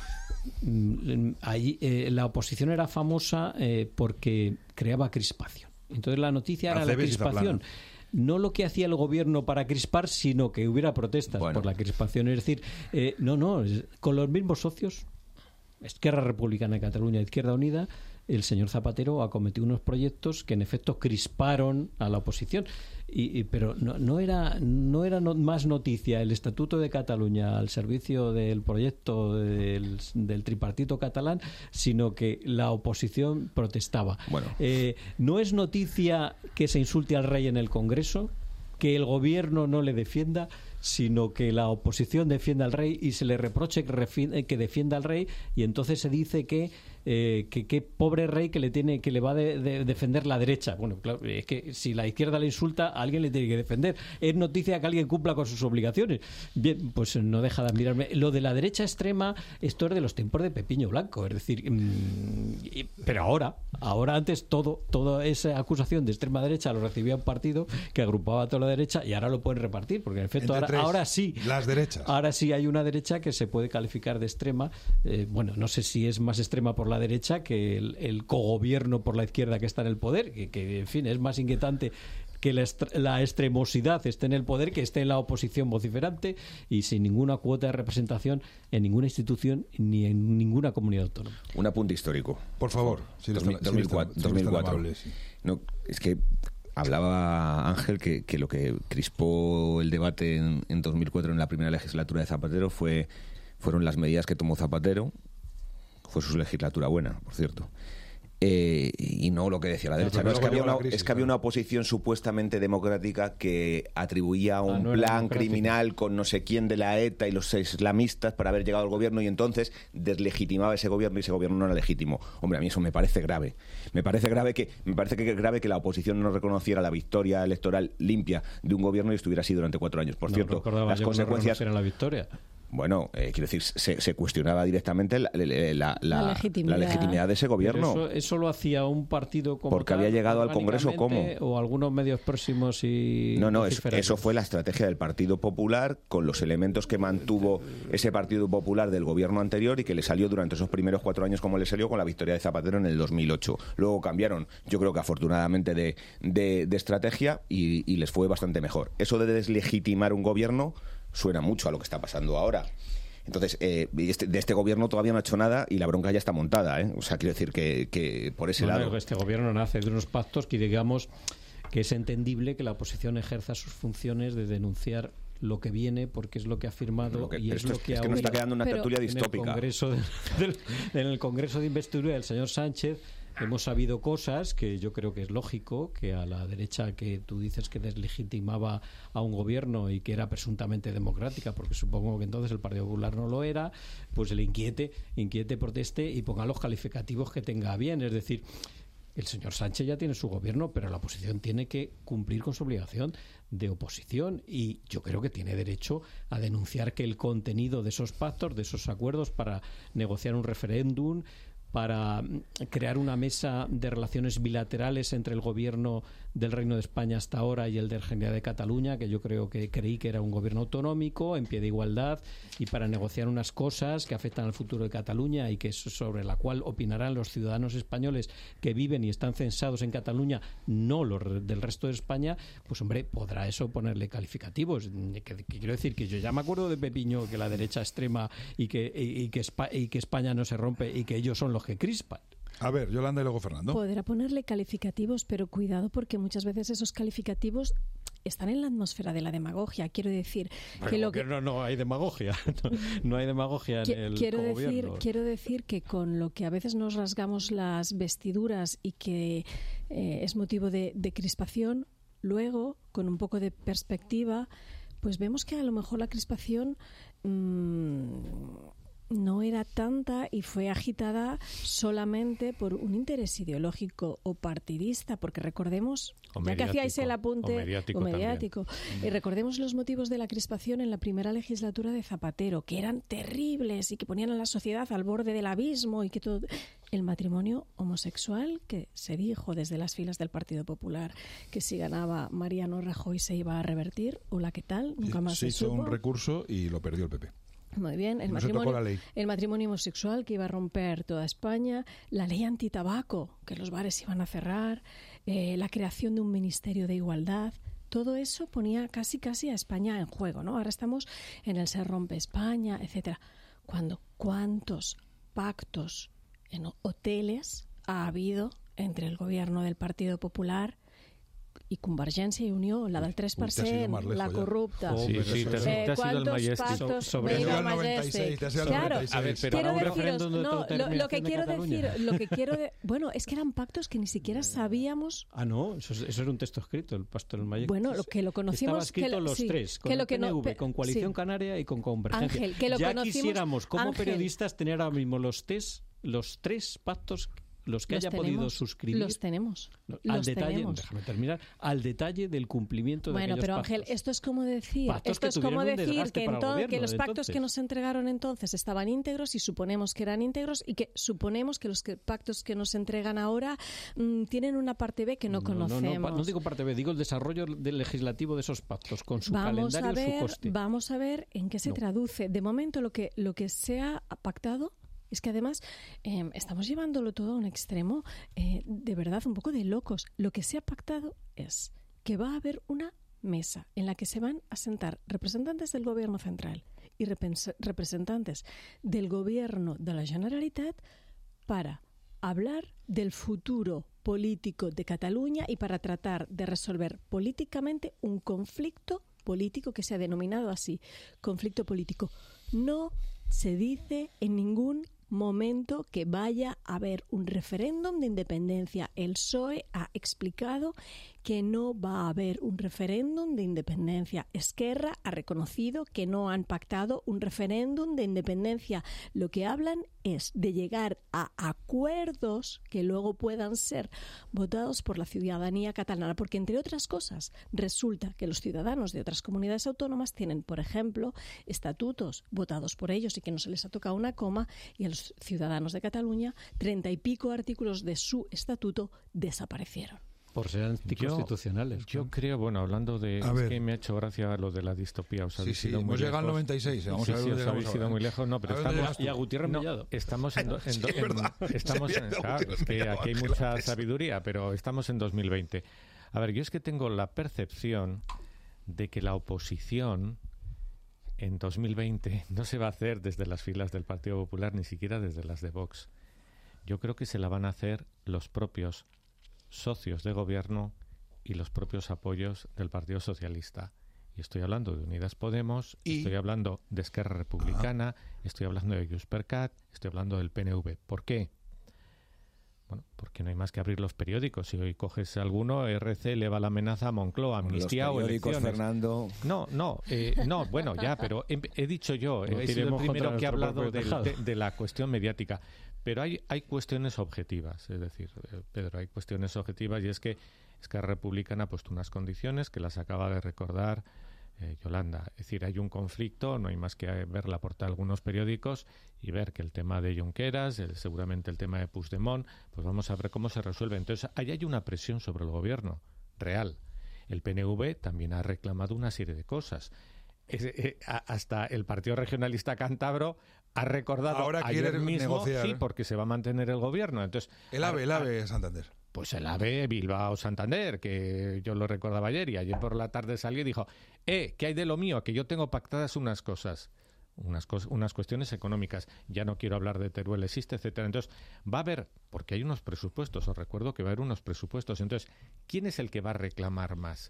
allí, eh, la oposición era famosa eh, porque creaba crispación. Entonces la noticia era la crispación. No lo que hacía el gobierno para crispar, sino que hubiera protestas bueno. por la crispación. Es decir, eh, no, no, con los mismos socios, Esquerra Republicana de Cataluña, Izquierda Unida, el señor Zapatero acometió unos proyectos que en efecto crisparon a la oposición. Y, y, pero no, no era no era no, más noticia el Estatuto de Cataluña al servicio del proyecto del, del tripartito catalán, sino que la oposición protestaba. Bueno. Eh, no es noticia que se insulte al rey en el Congreso, que el gobierno no le defienda, sino que la oposición defienda al rey y se le reproche que, que defienda al rey, y entonces se dice que eh, que, que pobre rey que le tiene que le va a de, de defender la derecha. Bueno, claro, es que si la izquierda le insulta, a alguien le tiene que defender. Es noticia que alguien cumpla con sus obligaciones. Bien, pues no deja de admirarme. Lo de la derecha extrema, esto es de los tiempos de Pepiño Blanco, es decir, mmm, y, pero ahora, ahora antes todo, toda esa acusación de extrema derecha lo recibía un partido que agrupaba a toda la derecha, y ahora lo pueden repartir, porque en efecto ahora, tres, ahora sí, las derechas. Ahora sí hay una derecha que se puede calificar de extrema. Eh, bueno, no sé si es más extrema por la derecha que el, el cogobierno por la izquierda que está en el poder, que, que en fin, es más inquietante que la, la extremosidad esté en el poder que esté en la oposición vociferante y sin ninguna cuota de representación en ninguna institución ni en ninguna comunidad autónoma. Un apunte histórico. Por favor. Si dos mil, dos mil cuatro. Si dos mil cuatro. Amable, sí. No, es que hablaba Ángel que, que lo que crispó el debate en, en dos mil cuatro, en la primera legislatura de Zapatero, fue fueron las medidas que tomó Zapatero. Fue su legislatura buena, por cierto. Eh, y no lo que decía la derecha. No, es, que había una, crisis, es que había una oposición supuestamente democrática que atribuía un ah, no plan criminal con no sé quién de la ETA y los islamistas para haber llegado al gobierno, y entonces deslegitimaba ese gobierno y ese gobierno no era legítimo. Hombre, a mí eso me parece grave. Me parece grave que me parece que es grave que la oposición no reconociera la victoria electoral limpia de un gobierno y estuviera así durante cuatro años. Por no, cierto, las consecuencias era la victoria. Bueno, eh, quiero decir, se, se cuestionaba directamente la, la, la, la, legitimidad. la legitimidad de ese gobierno. Eso, eso lo hacía un partido como porque tal, había llegado al Congreso como o algunos medios próximos y no, no, es, eso fue la estrategia del Partido Popular con los elementos que mantuvo ese Partido Popular del gobierno anterior y que le salió durante esos primeros cuatro años como le salió con la victoria de Zapatero en el dos mil ocho. Luego cambiaron, yo creo que afortunadamente de, de, de estrategia y, y les fue bastante mejor. Eso de deslegitimar un gobierno suena mucho a lo que está pasando ahora. Entonces, eh, este, de este gobierno todavía no ha hecho nada y la bronca ya está montada, ¿eh? O sea, quiero decir que, que por ese bueno, lado... Este gobierno nace de unos pactos que, digamos, que es entendible que la oposición ejerza sus funciones de denunciar lo que viene porque es lo que ha firmado que, y es esto, lo que es que nos está quedando una tertulia distópica. En el Congreso de, del, en el Congreso de Investidura del señor Sánchez hemos sabido cosas que yo creo que es lógico que a la derecha que tú dices que deslegitimaba a un gobierno y que era presuntamente democrática, porque supongo que entonces el Partido Popular no lo era, pues le inquiete, inquiete, proteste y ponga los calificativos que tenga bien. Es decir, el señor Sánchez ya tiene su gobierno, pero la oposición tiene que cumplir con su obligación de oposición y yo creo que tiene derecho a denunciar que el contenido de esos pactos, de esos acuerdos para negociar un referéndum, para crear una mesa de relaciones bilaterales entre el gobierno del Reino de España hasta ahora y el de la Generalidad de Cataluña, que yo creo que creí que era un gobierno autonómico, en pie de igualdad, y para negociar unas cosas que afectan al futuro de Cataluña y que sobre la cual opinarán los ciudadanos españoles que viven y están censados en Cataluña, no los del resto de España, pues hombre, podrá eso ponerle calificativos. Que, que quiero decir que yo ya me acuerdo de Pepiño, que la derecha extrema y que, y, y que, Espa, y que España no se rompe y que ellos son los que crispan. A ver, Yolanda y luego Fernando. Podrá ponerle calificativos, pero cuidado porque muchas veces esos calificativos están en la atmósfera de la demagogia. Quiero decir pero que lo que no, no hay demagogia, no, no hay demagogia en el quiero gobierno. decir, quiero decir que con lo que a veces nos rasgamos las vestiduras y que eh, es motivo de, de crispación, luego con un poco de perspectiva, pues vemos que a lo mejor la crispación mmm, no era tanta y fue agitada solamente por un interés ideológico o partidista, porque recordemos, ya que hacíais el apunte o mediático, o mediático y recordemos los motivos de la crispación en la primera legislatura de Zapatero, que eran terribles y que ponían a la sociedad al borde del abismo y que todo... El matrimonio homosexual, que se dijo desde las filas del Partido Popular que si ganaba Mariano Rajoy se iba a revertir, hola, ¿qué tal? Nunca más se, se hizo supo. un recurso y lo perdió el P P. Muy bien, el no matrimonio, el matrimonio homosexual que iba a romper toda España, la ley antitabaco, que los bares iban a cerrar, eh, la creación de un ministerio de igualdad, todo eso ponía casi casi a España en juego, ¿no? Ahora estamos en el se rompe España, etcétera. Cuando, ¿cuántos pactos en hoteles ha habido entre el gobierno del Partido Popular y Convergència i Unió, la del tres per cent, la corrupta? Oh, sí, sí, te, eh, te has ido al ¿Cuántos pactos sobre el noventa y seis? Claro, a ver, pero quiero un deciros, de no, lo, lo que quiero Cataluña. decir, lo que quiero de, bueno, es que eran pactos que ni siquiera sabíamos. Ah, no, eso, eso era un texto escrito, el Pastor del Majestic. Bueno, lo que lo conocimos, estaba escrito que lo, los sí, tres, con que el lo que P N V, no, con Coalición sí. Canaria y con Convergencia. Ángel, que lo ya conocimos, quisiéramos como Ángel, periodistas tener ahora mismo los tres, los tres pactos, los que los haya tenemos, podido suscribir. Los tenemos. No, los al detalle, tenemos. déjame terminar, al detalle del cumplimiento de bueno, aquellos pero pactos. Ángel, esto es como decir, Pactos esto que es como tuvieron un decir desgaste que, para el ento- gobierno que los de pactos entonces. que nos entregaron entonces estaban íntegros y suponemos que eran íntegros y que suponemos que los que, pactos que nos entregan ahora mmm, tienen una parte B que no, no conocemos. No, no, no digo parte B, digo el desarrollo del legislativo de esos pactos con su vamos calendario a ver, y su coste. Vamos a ver en qué se No. traduce. De momento lo que, lo que se ha pactado es que además eh, estamos llevándolo todo a un extremo eh, de verdad un poco de locos. Lo que se ha pactado es que va a haber una mesa en la que se van a sentar representantes del gobierno central y repens- representantes del gobierno de la Generalitat para hablar del futuro político de Cataluña y para tratar de resolver políticamente un conflicto político que se ha denominado así, conflicto político. No se dice en ningún momento que vaya a haber un referéndum de independencia. El P S O E ha explicado que no va a haber un referéndum de independencia. Esquerra ha reconocido que no han pactado un referéndum de independencia. Lo que hablan es de llegar a acuerdos que luego puedan ser votados por la ciudadanía catalana, porque entre otras cosas resulta que los ciudadanos de otras comunidades autónomas tienen, por ejemplo, estatutos votados por ellos y que no se les ha tocado una coma, y a los ciudadanos de Cataluña treinta y pico artículos de su estatuto desaparecieron. Por ser anticonstitucionales. Yo, yo creo, bueno, hablando de... A es ver. que me ha hecho gracia lo de la distopía. Os Sí, habéis sí, ido muy hemos llegado al lejos. noventa y seis. Vamos sí, a ver sí, dónde os habéis llegamos ido ahora. muy lejos. No, pero ¿A dónde estamos... llegas tú? Y a Gutiérrez no, Mellado. estamos en... do- en, do- Sí, es en- verdad. estamos Se en... había Claro, es que Gutiérrez aquí hay Mellado, mucha Ángel. sabiduría, pero estamos en dos mil veinte. A ver, yo es que tengo la percepción de que la oposición en dos mil veinte no se va a hacer desde las filas del Partido Popular, ni siquiera desde las de Vox. Yo creo que se la van a hacer los propios socios de gobierno y los propios apoyos del Partido Socialista. Y estoy hablando de Unidas Podemos, Y- estoy hablando de Esquerra Republicana, estoy hablando de Junts per Cat, estoy hablando del P N V. ¿Por qué? Bueno, porque no hay más que abrir los periódicos. Si hoy coges alguno, R C eleva la amenaza a Moncloa, amnistía Los o periódicos, elecciones. Fernando. No, no, eh, no, bueno, ya, pero he, he dicho yo, No he sido el tiremos contra primero que ha nuestro hablado propio del- tejado. de, de la cuestión mediática. Pero hay, hay cuestiones objetivas, es decir, eh, Pedro, hay cuestiones objetivas y es que Esquerra Republicana ha puesto unas condiciones que las acaba de recordar eh, Yolanda. Es decir, hay un conflicto, no hay más que ver la portada de algunos periódicos y ver que el tema de Junqueras, el- seguramente el tema de Puigdemont, pues vamos a ver cómo se resuelve. Entonces, ahí hay una presión sobre el gobierno real. El P N V también ha reclamado una serie de cosas. Es- eh, a- hasta el Partido Regionalista Cántabro ha recordado Ahora ayer quiere mismo, negociar. sí, porque se va a mantener el gobierno. Entonces, El AVE, el AVE Santander. pues el AVE Bilbao-Santander, que yo lo recordaba ayer, y ayer por la tarde salió y dijo, eh, ¿qué hay de lo mío? Que yo tengo pactadas unas cosas, unas, cos- unas cuestiones económicas. Ya no quiero hablar de Teruel existe, etcétera. Entonces, va a haber, porque hay unos presupuestos, os recuerdo que va a haber unos presupuestos. Entonces, ¿quién es el que va a reclamar más?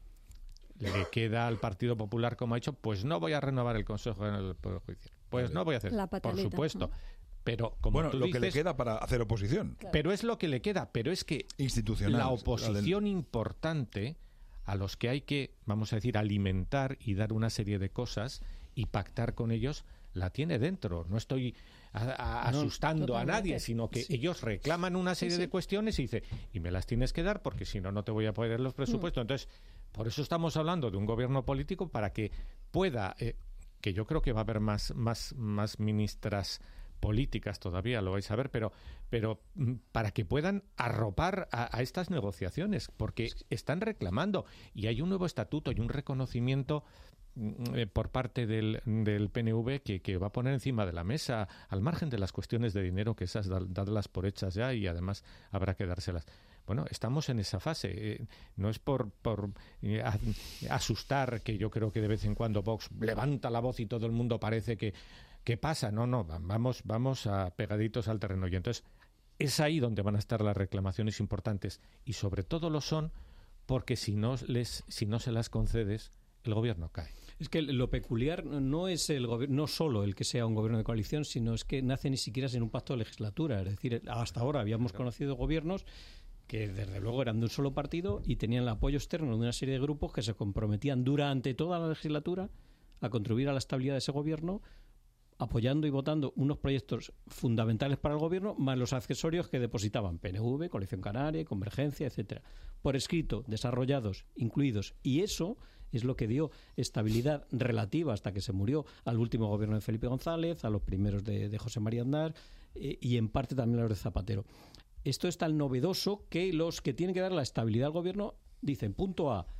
¿Le queda al Partido Popular, como ha dicho? Pues no voy a renovar el Consejo General del Poder Judicial. Pues no voy a hacer, La por pataleta, supuesto. ¿no? Pero como Bueno, tú lo dices, que le queda para hacer oposición. pero es lo que le queda, pero es que Institucional. la oposición importante a los que hay que, vamos a decir, alimentar y dar una serie de cosas y pactar con ellos, la tiene dentro. No estoy a- a- No, asustando a totalmente. nadie, sino que Sí. ellos reclaman una serie Sí, sí. de cuestiones y dice, y me las tienes que dar porque si no, no te voy a poner los presupuestos. Entonces, por eso estamos hablando de un gobierno político para que pueda, eh, que yo creo que va a haber más, más, más ministras políticas todavía, lo vais a ver, pero, pero mm, para que puedan arropar a, a estas negociaciones, porque están reclamando y hay un nuevo estatuto y un reconocimiento mm, eh, por parte del, del P N V que, que va a poner encima de la mesa, al margen de las cuestiones de dinero, que esas da- dadlas por hechas ya y además habrá que dárselas. Bueno, estamos en esa fase. Eh, no es por, por eh, a- asustar, que yo creo que de vez en cuando Vox levanta la voz y todo el mundo parece que ¿qué pasa? No, no, va- vamos, vamos a pegaditos al terreno. Y entonces es ahí donde van a estar las reclamaciones importantes y sobre todo lo son porque si no les, si no se las concedes, el gobierno cae. Es que lo peculiar no es el gobierno, no solo el que sea un gobierno de coalición, sino es que nace ni siquiera sin un pacto de legislatura. Es decir, hasta ahora habíamos conocido gobiernos que desde luego eran de un solo partido y tenían el apoyo externo de una serie de grupos que se comprometían durante toda la legislatura a contribuir a la estabilidad de ese gobierno, apoyando y votando unos proyectos fundamentales para el gobierno, más los accesorios que depositaban P N V, Coalición Canaria, Convergencia, etcétera, por escrito, desarrollados, incluidos. Y eso es lo que dio estabilidad relativa hasta que se murió al último gobierno de Felipe González, a los primeros de, de José María Aznar eh, y en parte también a los de Zapatero. Esto es tan novedoso que los que tienen que dar la estabilidad al gobierno dicen, punto A,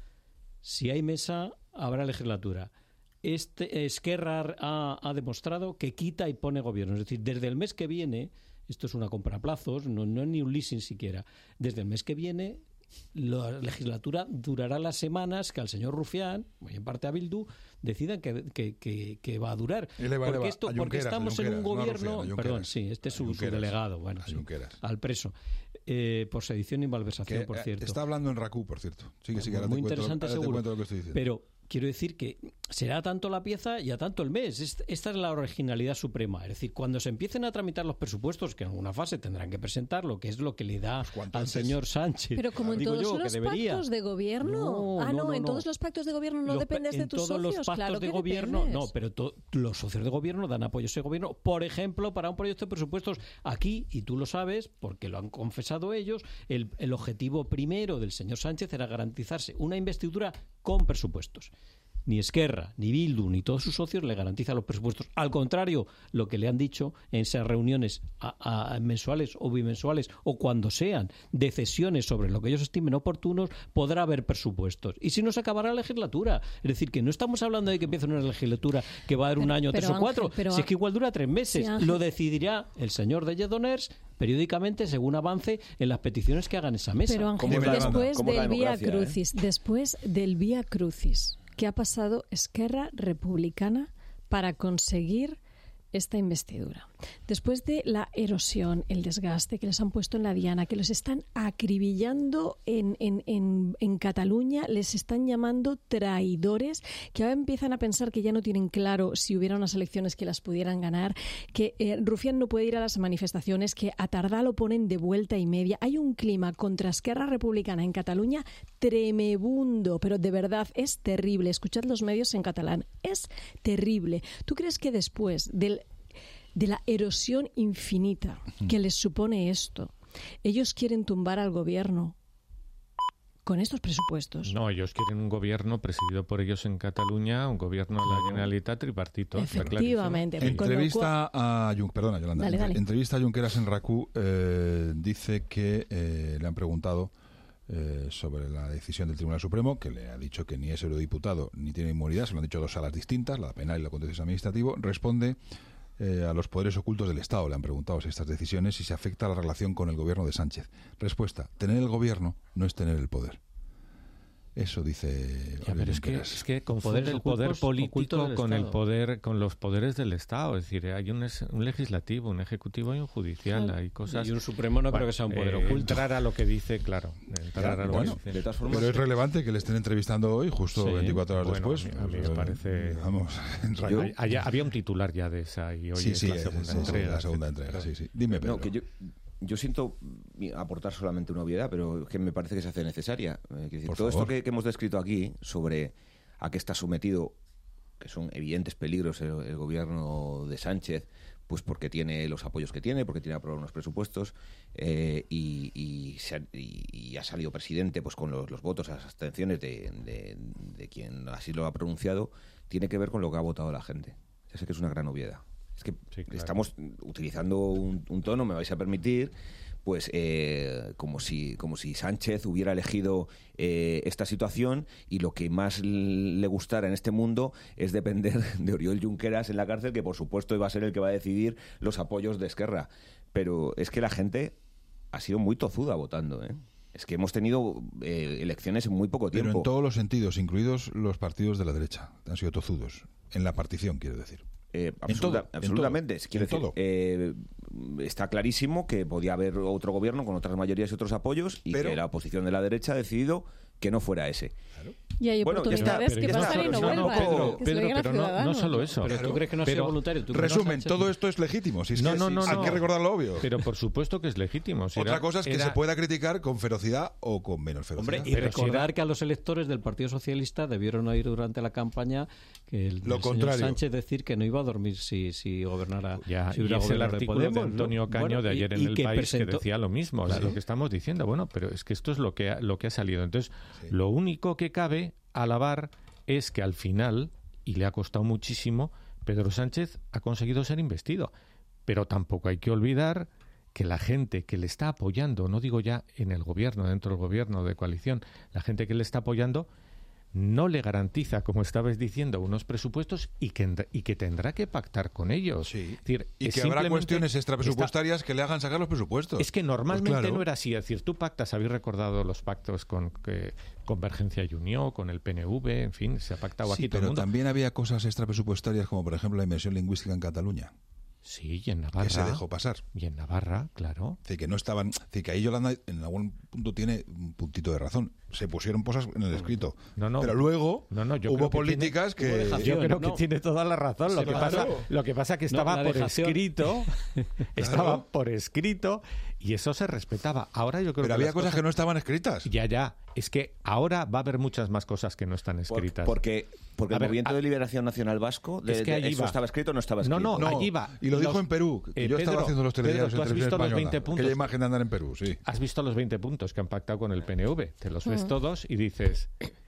si hay mesa, habrá legislatura. Este Esquerra ha, ha demostrado que quita y pone gobierno. Es decir, desde el mes que viene, esto es una compra a plazos, no, no es ni un leasing siquiera, desde el mes que viene la legislatura durará las semanas que al señor Rufián, y en parte a Bildu, decidan que, que, que, que va a durar. Eleva, porque eleva, esto, a porque Junqueras, estamos a en un Junqueras, no a gobierno... Rufián, a perdón, Junqueras. sí, este es A su, su Junqueras, delegado, bueno, a sí, Junqueras. al preso. Eh, por sedición y malversación, Que, por eh, cierto. Está hablando en RACU, por cierto. Sigue, sigue, ahora Muy te cuento, interesante, ahora te seguro. cuento lo que estoy diciendo. Pero quiero decir que será tanto la pieza y a tanto el mes. Esta es la originalidad suprema. Es decir, cuando se empiecen a tramitar los presupuestos, que en alguna fase tendrán que presentarlo, que es lo que le da al antes? señor Sánchez. Pero como en todos yo, los pactos de gobierno. No, ah, no, no, en no. todos los pactos de gobierno no los, dependes de tus socios. En todos los pactos claro de que gobierno, dependes. no, pero to, los socios de gobierno dan apoyo a ese gobierno. Por ejemplo, para un proyecto de presupuestos aquí, y tú lo sabes, porque lo han confesado ellos, el, el objetivo primero del señor Sánchez era garantizarse una investidura con presupuestos. Ni Esquerra, ni Bildu, ni todos sus socios le garantizan los presupuestos. Al contrario, lo que le han dicho en esas reuniones a, a mensuales o bimensuales o cuando sean decisiones sobre lo que ellos estimen oportunos, podrá haber presupuestos. Y si no, se acabará la legislatura. Es decir, que no estamos hablando de que empiece una legislatura que va a dar un pero, año, pero tres Ángel, o cuatro. pero, si es que igual dura tres meses. Sí, lo decidirá el señor de Lledoners periódicamente según avance en las peticiones que hagan esa mesa. Pero Ángel, después del Vía Crucis, ¿eh? después del Vía Crucis, ¿qué ha pasado Esquerra Republicana para conseguir esta investidura? Después de la erosión, el desgaste que les han puesto en la diana, que los están acribillando en, en, en, en Cataluña, les están llamando traidores, que ahora empiezan a pensar que ya no tienen claro si hubiera unas elecciones que las pudieran ganar, que eh, Rufián no puede ir a las manifestaciones, que a Tardá lo ponen de vuelta y media. Hay un clima contra Esquerra Republicana en Cataluña tremebundo, pero de verdad es terrible. Escuchad los medios en catalán, es terrible. ¿Tú crees que después del de la erosión infinita que les supone esto, ellos quieren tumbar al gobierno con estos presupuestos? No, ellos quieren un gobierno presidido por ellos en Cataluña, un gobierno de la Generalitat tripartito. Efectivamente. En entrevista a Jun- perdona, Yolanda. Dale, dale. Entrevista a Junqueras en RACU, eh, dice que eh, le han preguntado eh, sobre la decisión del Tribunal Supremo, que le ha dicho que ni es eurodiputado ni tiene inmunidad, se lo han dicho dos salas distintas, la penal y la contencioso administrativo. Responde Eh, a los poderes ocultos del Estado. Le han preguntado si estas decisiones si se afecta a la relación con el gobierno de Sánchez. Respuesta: tener el gobierno no es tener el poder. Eso dice. Ya, pero es que, es que confunde el poder político con el poder, con los poderes del Estado. Es decir, hay un, un legislativo, un ejecutivo y un judicial. Claro. Hay cosas. Y un supremo no bueno, creo que sea un poder eh, oculto. Entrar a lo que dice, claro. Entrar ya, a lo bueno, que dice. De todas formas, pero es relevante que le estén entrevistando hoy, justo sí, veinticuatro horas bueno, después. A mí, a mí me parece. Vamos, yo, había, había un titular ya de esa y hoy sí, es sí, la segunda sí, entrega. Sí, la segunda entrega, sí, sí. Dime, Pedro. No, que yo, Yo siento aportar solamente una obviedad, pero que me parece que se hace necesaria. Eh, decir, todo favor. esto que, que hemos descrito aquí sobre a qué está sometido, que son evidentes peligros el, el gobierno de Sánchez, pues porque tiene los apoyos que tiene, porque tiene aprobados unos presupuestos eh, y, y, se ha, y, y ha salido presidente pues con los, los votos, las abstenciones de, de, de quien así lo ha pronunciado, tiene que ver con lo que ha votado la gente. Ya sé que es una gran obviedad. Es que sí, claro. Estamos utilizando un, un tono, me vais a permitir, pues eh, como si como si Sánchez hubiera elegido eh, esta situación y lo que más le gustara en este mundo es depender de Oriol Junqueras en la cárcel, que por supuesto iba a ser el que va a decidir los apoyos de Esquerra. Pero es que la gente ha sido muy tozuda votando, ¿eh? Es que hemos tenido eh, elecciones en muy poco tiempo. Pero en todos los sentidos, incluidos los partidos de la derecha, han sido tozudos. En la partición, quiero decir. Eh, absoluta, todo, absolutamente. En todo, Quiero en decir, todo. Eh, está clarísimo que podía haber otro gobierno con otras mayorías y otros apoyos y Pero, que la oposición de la derecha ha decidido que no fuera ese. Claro. Y hay bueno, oportunidades está, que pasan y no vuelvan. No, Pedro, que Pedro, pero no, no solo eso. Pero claro, tú crees que no pero, sea voluntario. ¿Tú resumen, no todo esto es legítimo. Si es no, que, no, si, no, hay no. que recordar lo obvio. Pero por supuesto que es legítimo. Si Otra era, cosa es que era... se pueda criticar con ferocidad o con menos ferocidad. Hombre, y pero recordar si era... que a los electores del Partido Socialista debieron oír durante la campaña que el, lo el contrario. señor Sánchez decir que no iba a dormir si, si gobernara. Ya, si y es el artículo de, Podemos, de Antonio ¿no? Caño bueno, de ayer y, en y El que País presentó... que decía lo mismo, ¿Sí? Lo que estamos diciendo. Bueno, pero es que esto es lo que ha, lo que ha salido. Entonces, sí. Lo único que cabe alabar es que al final, y le ha costado muchísimo, Pedro Sánchez ha conseguido ser investido. Pero tampoco hay que olvidar que la gente que le está apoyando, no digo ya en el gobierno, dentro del gobierno de coalición, la gente que le está apoyando no le garantiza, como estabas diciendo, unos presupuestos y que, y que tendrá que pactar con ellos. Sí. Es decir, y es que habrá cuestiones extrapresupuestarias está... que le hagan sacar los presupuestos. Es que normalmente pues claro. no era así. Es decir, tú pactas, habéis recordado los pactos con que, Convergencia y Unió, con el P N V, en fin, se ha pactado sí, aquí todo pero el mundo. También había cosas extrapresupuestarias como, por ejemplo, la inversión lingüística en Cataluña. Sí, y en Navarra. Que se dejó pasar. Y en Navarra, claro. Es decir, que no estaban. Es decir, que ahí Yolanda en algún punto tiene un puntito de razón. se pusieron cosas en el escrito. No, no. Pero luego no, no, yo hubo creo que políticas tiene, que... Yo creo que no. tiene toda la razón. Lo, Sí, que, claro. pasa, lo que pasa que estaba No, la por dejación. escrito, estaba por escrito y eso se respetaba. Ahora yo creo Pero que había las cosas que no estaban escritas. Ya, ya. Es que ahora va a haber muchas más cosas que no están escritas. Por, porque porque A el ver, Movimiento a- de Liberación Nacional Vasco, de, Es que de- allí ¿eso va. estaba escrito o no estaba No, escrito? no, allí va. Y lo dijo Los- en Perú. que eh, yo estaba Pedro, haciendo los telediarios Pedro, ¿tú en has televisión visto los española. veinte puntos? Aquella imagen de andar en Perú, sí. Has visto los veinte puntos que han pactado con el P N V. Te los ves Mm. todos y dices,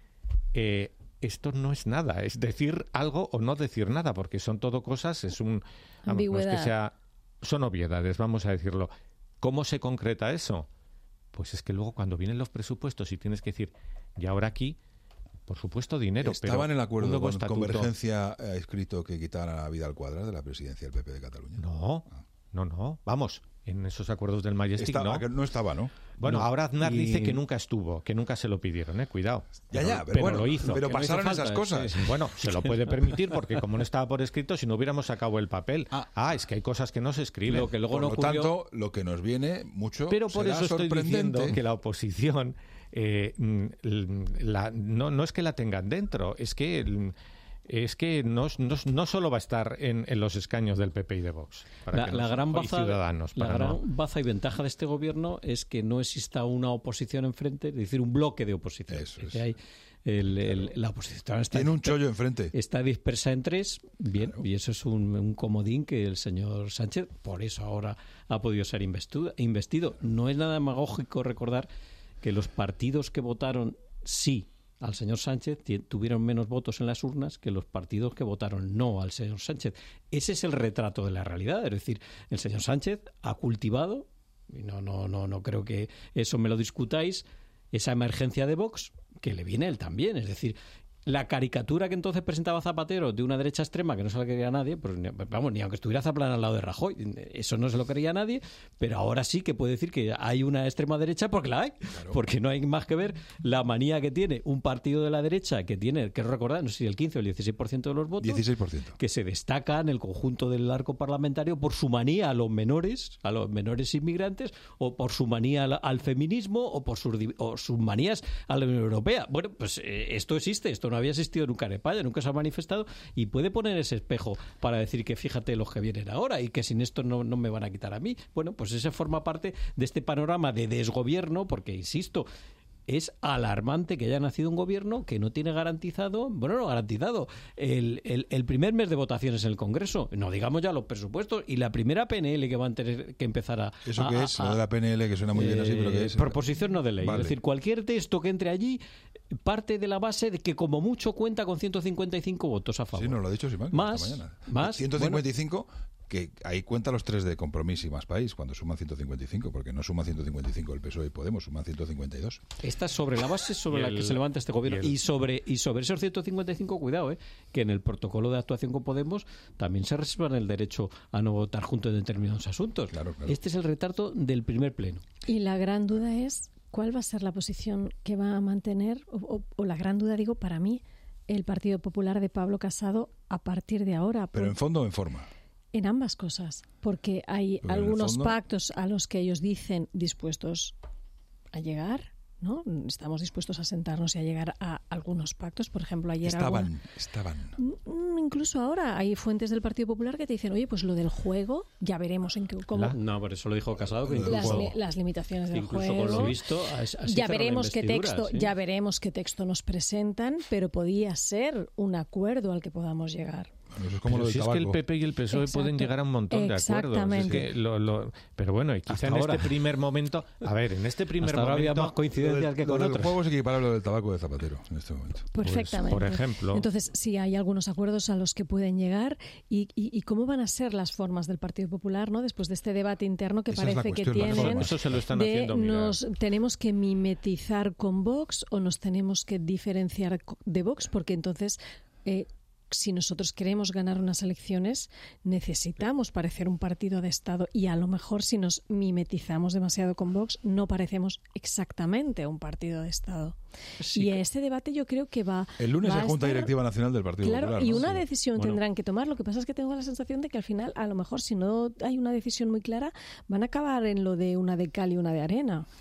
eh, esto no es nada. Es decir algo o no decir nada, porque son todo cosas, es un... Vamos, no es Ambigüedad. que sea... Son obviedades, vamos a decirlo. ¿Cómo se concreta eso? Pues es que luego cuando vienen los presupuestos y tienes que decir, y ahora aquí, por supuesto dinero, Estaba pero en el un acuerdo nuevo con estatuto. Convergencia ha escrito que quitara a Vidal Cuadras de la presidencia del P P de Cataluña. No, no, no. Vamos, en esos acuerdos del Majestic Estaba, no. que no estaba, ¿no? Bueno, No. ahora Aznar Y- dice que nunca estuvo, que nunca se lo pidieron, ¿eh? Cuidado. Ya, ya, pero bueno, lo hizo. pero Que no hizo pasaron falta, esas cosas. sí. Bueno, se lo puede permitir porque como no estaba por escrito, si no hubiéramos sacado el papel. Ah, es que hay cosas que no se escriben. Lo que luego Por no lo ocurrió- tanto, lo que nos viene mucho Pero por será eso estoy sorprendente. diciendo que la oposición eh, mm, la- no, no es que la tengan dentro, es que mm, es que no, no, no solo va a estar en, en los escaños del P P y de Vox. Para La, que la nos- gran y baza, Ciudadanos, la para gran no- baza y ventaja de este gobierno es que no exista una oposición enfrente, es decir, un bloque de oposición. Eso Es es. que hay el- el- la oposición está, Tiene un chollo enfrente. está dispersa en tres, bien, y eso es un, un comodín que el señor Sánchez, por eso ahora ha podido ser investido. investido. No es nada demagógico recordar que los partidos que votaron sí al señor Sánchez ti- tuvieron menos votos en las urnas que los partidos que votaron no al señor Sánchez. Ese es el retrato de la realidad. Es decir, el señor Sánchez ha cultivado, y no, no, no, no creo que eso me lo discutáis, esa emergencia de Vox que le viene a él también. Es decir, la caricatura que entonces presentaba Zapatero de una derecha extrema que no se la quería nadie, pues ni- vamos, ni aunque estuviera Zapatero al lado de Rajoy, eso no se lo quería nadie, pero ahora sí que puede decir que hay una extrema derecha porque la hay, porque no hay más que ver la manía que tiene un partido de la derecha que tiene, quiero recordar, no sé si el quince o el dieciséis por ciento de los votos, dieciséis por ciento. que se destaca en el conjunto del arco parlamentario por su manía a los menores, a los menores inmigrantes, o por su manía al, al feminismo, o por sus, di- o sus manías a la Unión Europea. Bueno, pues eh, esto existe, esto no había existido nunca en España, nunca se ha manifestado, y puede poner ese espejo para decir que fíjate los que vienen ahora y que sin esto no, no me van a quitar a mí. Bueno, pues ese forma parte de este panorama de desgobierno, porque, insisto, es alarmante que haya nacido un gobierno que no tiene garantizado, bueno, no garantizado, el, el, el primer mes de votaciones en el Congreso. No digamos ya los presupuestos y la primera P N L que van a tener que empezar a... ¿Eso a- qué es? a- Lo de la P N L, que suena muy bien así, pero ¿qué es? eh, Proposición no de ley. Vale. Es decir, cualquier texto que entre allí parte de la base de que como mucho cuenta con ciento cincuenta y cinco votos a favor. Sí, nos lo ha dicho Simán Más, esta mañana. más, ciento cincuenta y cinco, que ahí cuenta los tres de Compromís y Más País, cuando suman ciento cincuenta y cinco, porque no suma ciento cincuenta y cinco el P S O E y Podemos, suman ciento cincuenta y dos. Esta es sobre la base sobre Y la el- que se levanta este gobierno. y el- Y sobre y sobre esos ciento cincuenta y cinco, cuidado, eh, que en el protocolo de actuación con Podemos también se reservan el derecho a no votar juntos en determinados asuntos. Claro, claro. Este es el retrato del primer pleno. Y la gran duda es cuál va a ser la posición que va a mantener, o, o- o la gran duda, digo, para mí, el Partido Popular de Pablo Casado a partir de ahora. Pero por- en fondo o en forma. en ambas cosas, porque hay Pero en el algunos fondo- pactos a los que ellos dicen dispuestos a llegar, ¿no? Estamos dispuestos a sentarnos y a llegar a algunos pactos. Por ejemplo, ayer Estaban, alguna- estaban. Mm, incluso ahora hay fuentes del Partido Popular que te dicen, oye, pues lo del juego, ya veremos en qué, cómo, No, por eso lo dijo Casado. Que las, incluso, li- las limitaciones del incluso juego. con lo visto, as- así ya cerró la veremos qué investidura, texto, sí. ya veremos qué texto nos presentan, pero podía ser un acuerdo al que podamos llegar. Bueno, eso es como Pero lo del si es que el tabaco. P P y el P S O E Exacto. pueden llegar a un montón de acuerdos. Es Exactamente. que lo- lo- pero bueno, y quizá Hasta en ahora. este primer momento... A ver, en este primer Hasta ahora había momento... más coincidencias que Lo con del otras. juego es equiparable al del tabaco de Zapatero en este momento. Perfectamente. por ejemplo. Entonces, sí, hay algunos acuerdos a los que pueden llegar y, y, y cómo van a ser las formas del Partido Popular, ¿no? Después de este debate interno que Esa es la parece que cuestión, las tienen. formas. Eso se lo están de haciendo mirar. nos tenemos que mimetizar con Vox o nos tenemos que diferenciar co- de Vox, porque entonces eh, si nosotros queremos ganar unas elecciones necesitamos parecer un partido de Estado y a lo mejor si nos mimetizamos demasiado con Vox no parecemos exactamente un partido de Estado. Sí y que- este debate yo creo que va El lunes va hay a Junta estar- Directiva Nacional del Partido Claro, Popular. y ¿no? una Sí. decisión Bueno. tendrán que tomar. Lo que pasa es que tengo la sensación de que al final, a lo mejor, si no hay una decisión muy clara, van a acabar en lo de una de cal y una de arena.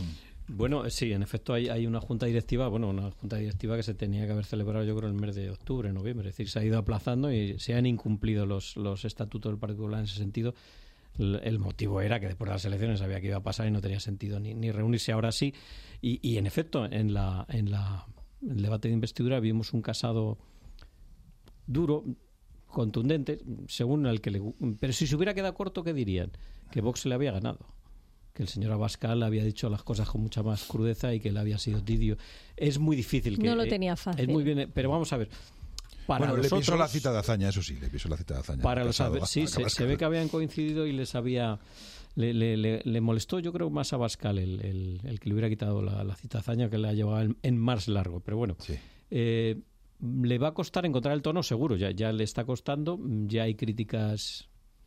Bueno, sí, en efecto hay, hay una junta directiva, bueno, una junta directiva que se tenía que haber celebrado yo creo en el mes de octubre, noviembre, es decir, se ha ido aplazando y se han incumplido los, los estatutos del Partido Popular en ese sentido. El, el motivo era que después de las elecciones sabía que iba a pasar y no tenía sentido ni, ni reunirse ahora sí. Y, y en efecto, en la en la en el debate de investidura vimos un Casado duro, contundente, según el que le... Pero si se hubiera quedado corto, ¿qué dirían? Que Vox le había ganado, que el señor Abascal había dicho las cosas con mucha más crudeza y que él había sido tibio. Es muy difícil que... No lo tenía fácil. Es muy bien, pero vamos a ver. Para bueno, le pisó otros, la cita de hazaña, eso sí, le pisó la cita de hazaña. Para los Casado, sí, se, se ve que habían coincidido y les había... Le, le, le, le molestó, yo creo, más a Abascal el, el, el que le hubiera quitado la, la cita de hazaña, que le ha llevado en, en más largo. Pero bueno, sí. eh, le va a costar encontrar el tono, seguro. Ya, ya le está costando. Ya hay críticas...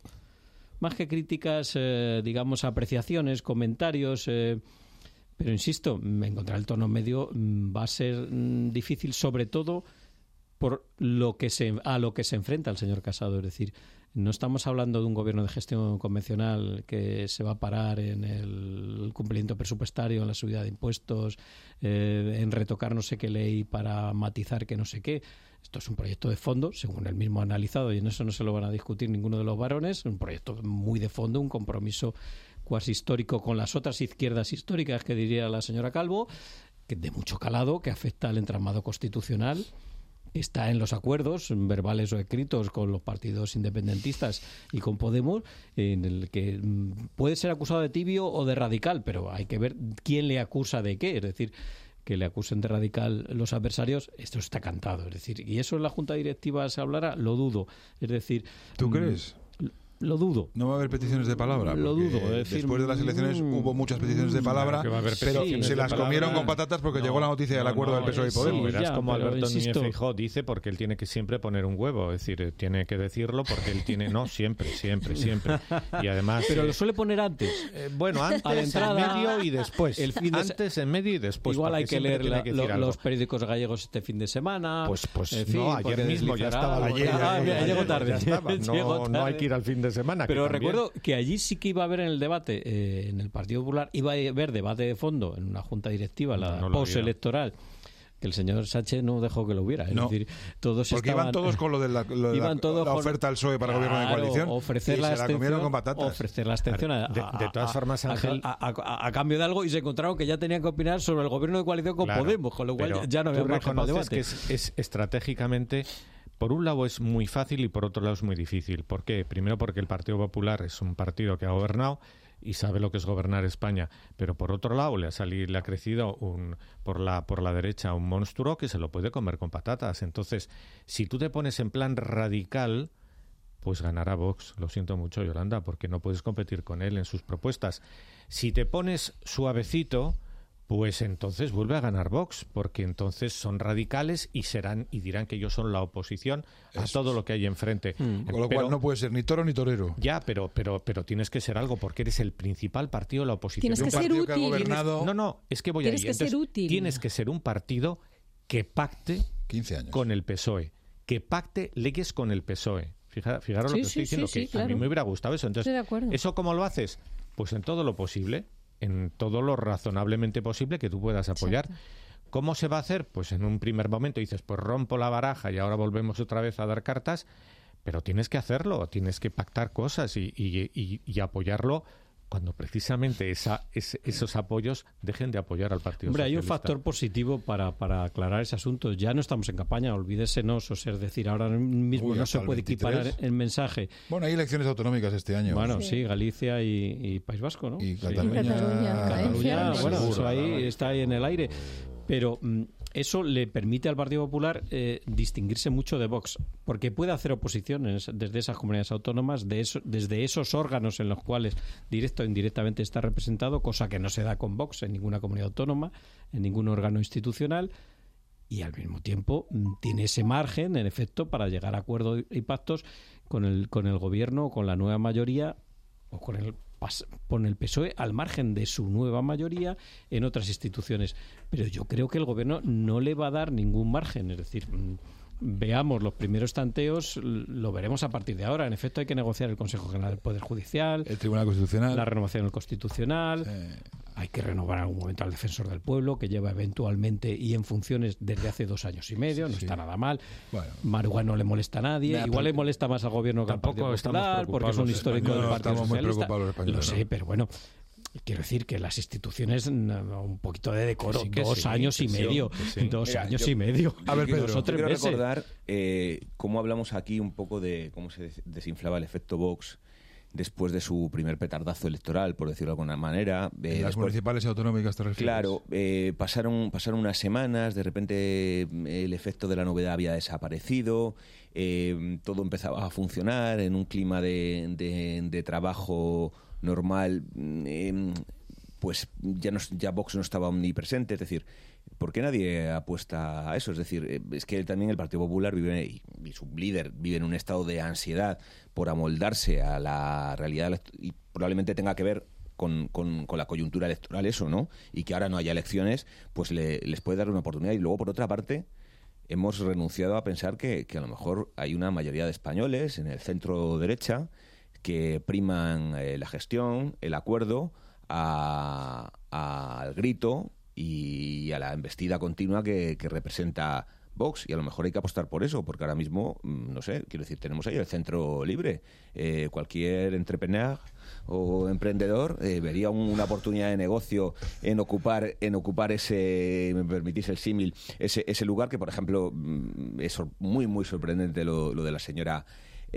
Más que críticas, eh, digamos, apreciaciones, comentarios... Eh, pero insisto, encontrar el tono medio va a ser mm, difícil, sobre todo por lo que se a lo que se enfrenta el señor Casado. Es decir, no estamos hablando de un gobierno de gestión convencional que se va a parar en el cumplimiento presupuestario, en la subida de impuestos, eh, en retocar no sé qué ley para matizar que no sé qué. Esto es un proyecto de fondo, según él mismo ha analizado, y en eso no se lo van a discutir ninguno de los varones, un proyecto muy de fondo, un compromiso cuasi histórico con las otras izquierdas históricas, que diría la señora Calvo, que de mucho calado, que afecta al entramado constitucional, está en los acuerdos verbales o escritos con los partidos independentistas y con Podemos, en el que puede ser acusado de tibio o de radical, pero hay que ver quién le acusa de qué. Es decir, que le acusen de radical los adversarios, esto está cantado. Es decir, ¿y eso en la Junta Directiva se hablará? Lo dudo. Es decir... ¿Tú crees? Lo dudo. No va a haber peticiones de palabra. Lo dudo. Es decir, después de las elecciones mmm, hubo muchas peticiones de palabra, claro pero se las comieron con patatas porque no, llegó la noticia del no, acuerdo no, del P S O E y Podemos. Sí, verás ya, como Alberto Núñez Feijóo dice, porque él tiene que siempre poner un huevo, es decir, tiene que decirlo porque él tiene... No, siempre, siempre, siempre. Y además... Pero eh, lo suele poner antes. Eh, bueno, antes, a la entrada, en medio y después. El fin de antes, en medio y después. Igual hay que leer la, que lo, los periódicos gallegos este fin de semana. Pues, pues en fin, no, ayer mismo ya estaba. Ayer, ah, ayer, ayer, llegó tarde. Ya estaba. No, llegó tarde. No hay que ir al fin de semana. Pero recuerdo que allí sí que iba a haber en el debate, eh, en el Partido Popular, iba a haber debate de fondo en una junta directiva, la no, no postelectoral, que el señor Sánchez no dejó que lo hubiera. Es no, decir, todos porque estaban, iban todos con lo de la, lo de la, la oferta al P S O E para el gobierno de coalición ofrecer y la se la comieron con patatas. Ofrecer la abstención a, de, de todas formas, Ángel, a, a, a, a cambio de algo, y se encontraron que ya tenían que opinar sobre el gobierno de coalición con claro, Podemos, con lo cual ya no había margen para debate. Que es, es estratégicamente... Por un lado es muy fácil y por otro lado es muy difícil. ¿Por qué? Primero porque el Partido Popular es un partido que ha gobernado y sabe lo que es gobernar España. Pero por otro lado le ha salido, le ha crecido un, por la por la derecha un monstruo que se lo puede comer con patatas. Entonces, si tú te pones en plan radical, pues ganará Vox. Lo siento mucho, Yolanda, porque no puedes competir con él en sus propuestas. Si te pones suavecito, pues entonces vuelve a ganar Vox, porque entonces son radicales y serán y dirán que ellos son la oposición a Eso todo es. lo que hay enfrente. Mm. Con lo pero, cual no puedes ser ni toro ni torero. Ya, pero pero pero tienes que ser algo, porque eres el principal partido de la oposición. Tienes que ser útil. Que gobernado... No, no, es que voy tienes ahí. Que entonces, ser útil. Tienes que ser un partido que pacte quince años con el P S O E, que pacte leyes con el P S O E. Fija, fijaros sí, lo que sí, estoy diciendo, sí, que sí, claro. a mí me hubiera gustado eso. Entonces, ¿eso cómo lo haces? Pues en todo lo posible, en todo lo razonablemente posible que tú puedas apoyar. Exacto. ¿Cómo se va a hacer? Pues en un primer momento dices, pues rompo la baraja y ahora volvemos otra vez a dar cartas, pero tienes que hacerlo, tienes que pactar cosas y, y, y, y apoyarlo cuando precisamente esa, es, esos apoyos dejen de apoyar al Partido Hombre, Socialista. Hay un factor positivo para, para aclarar ese asunto. Ya no estamos en campaña, olvídesenos, o sea, es decir, ahora mismo Uy, no se puede equiparar el mensaje. Bueno, hay elecciones autonómicas este año. Bueno, sí, sí Galicia y, y País Vasco, ¿no? Y sí. Cataluña. Cataluña, Cataluña bueno, seguro, eso ahí está ahí en el aire. Pero mm, eso le permite al Partido Popular eh, distinguirse mucho de Vox, porque puede hacer oposiciones desde esas comunidades autónomas, de eso, desde esos órganos en los cuales directo o indirectamente está representado, cosa que no se da con Vox en ninguna comunidad autónoma, en ningún órgano institucional, y al mismo tiempo tiene ese margen, en efecto, para llegar a acuerdos y pactos con el, con el gobierno, con la nueva mayoría o con el con el P S O E al margen de su nueva mayoría en otras instituciones. Pero yo creo que el gobierno no le va a dar ningún margen, es decir, veamos los primeros tanteos, lo veremos a partir de ahora. En efecto, hay que negociar el Consejo General del Poder Judicial, el Tribunal Constitucional, la renovación del Constitucional. Sí. hay que renovar en algún momento al defensor del pueblo, que lleva eventualmente y en funciones desde hace dos años y medio, no sí. está nada mal. Bueno. Maruga no le molesta a nadie, igual le molesta más al gobierno que al Partido Popular, porque es un histórico del Partido Socialista. Lo sé, pero bueno, quiero decir que las instituciones, un poquito de decoro, sí dos sí, años y medio, sí. dos Mira, años yo, y medio. A ver, Pedro, dos o tres quiero meses. recordar eh, cómo hablamos aquí un poco de cómo se desinflaba el efecto Vox después de su primer petardazo electoral, por decirlo de alguna manera. Eh, ¿En las después, municipales y autonómicas te refieres? Claro, eh, pasaron, pasaron unas semanas, de repente el efecto de la novedad había desaparecido, eh, todo empezaba a funcionar en un clima de, de, de trabajo normal, eh, pues ya, no, ya Vox no estaba omnipresente, es decir, ¿por qué nadie apuesta a eso? Es decir, es que también el Partido Popular vive, y, y su líder vive en un estado de ansiedad por amoldarse a la realidad y probablemente tenga que ver con, con, con la coyuntura electoral eso, ¿no? Y que ahora no haya elecciones, pues le, les puede dar una oportunidad. Y luego, por otra parte, hemos renunciado a pensar que, que a lo mejor hay una mayoría de españoles en el centro derecha que priman eh, la gestión, el acuerdo, a, a, al grito y a la embestida continua que, que representa Vox, y a lo mejor hay que apostar por eso, porque ahora mismo, no sé, quiero decir, tenemos ahí el centro libre. Eh, cualquier entrepreneur o emprendedor eh, vería un, una oportunidad de negocio en ocupar en ocupar ese, me permitís el símil, ese, ese lugar que, por ejemplo, es muy, muy sorprendente lo, lo de la señora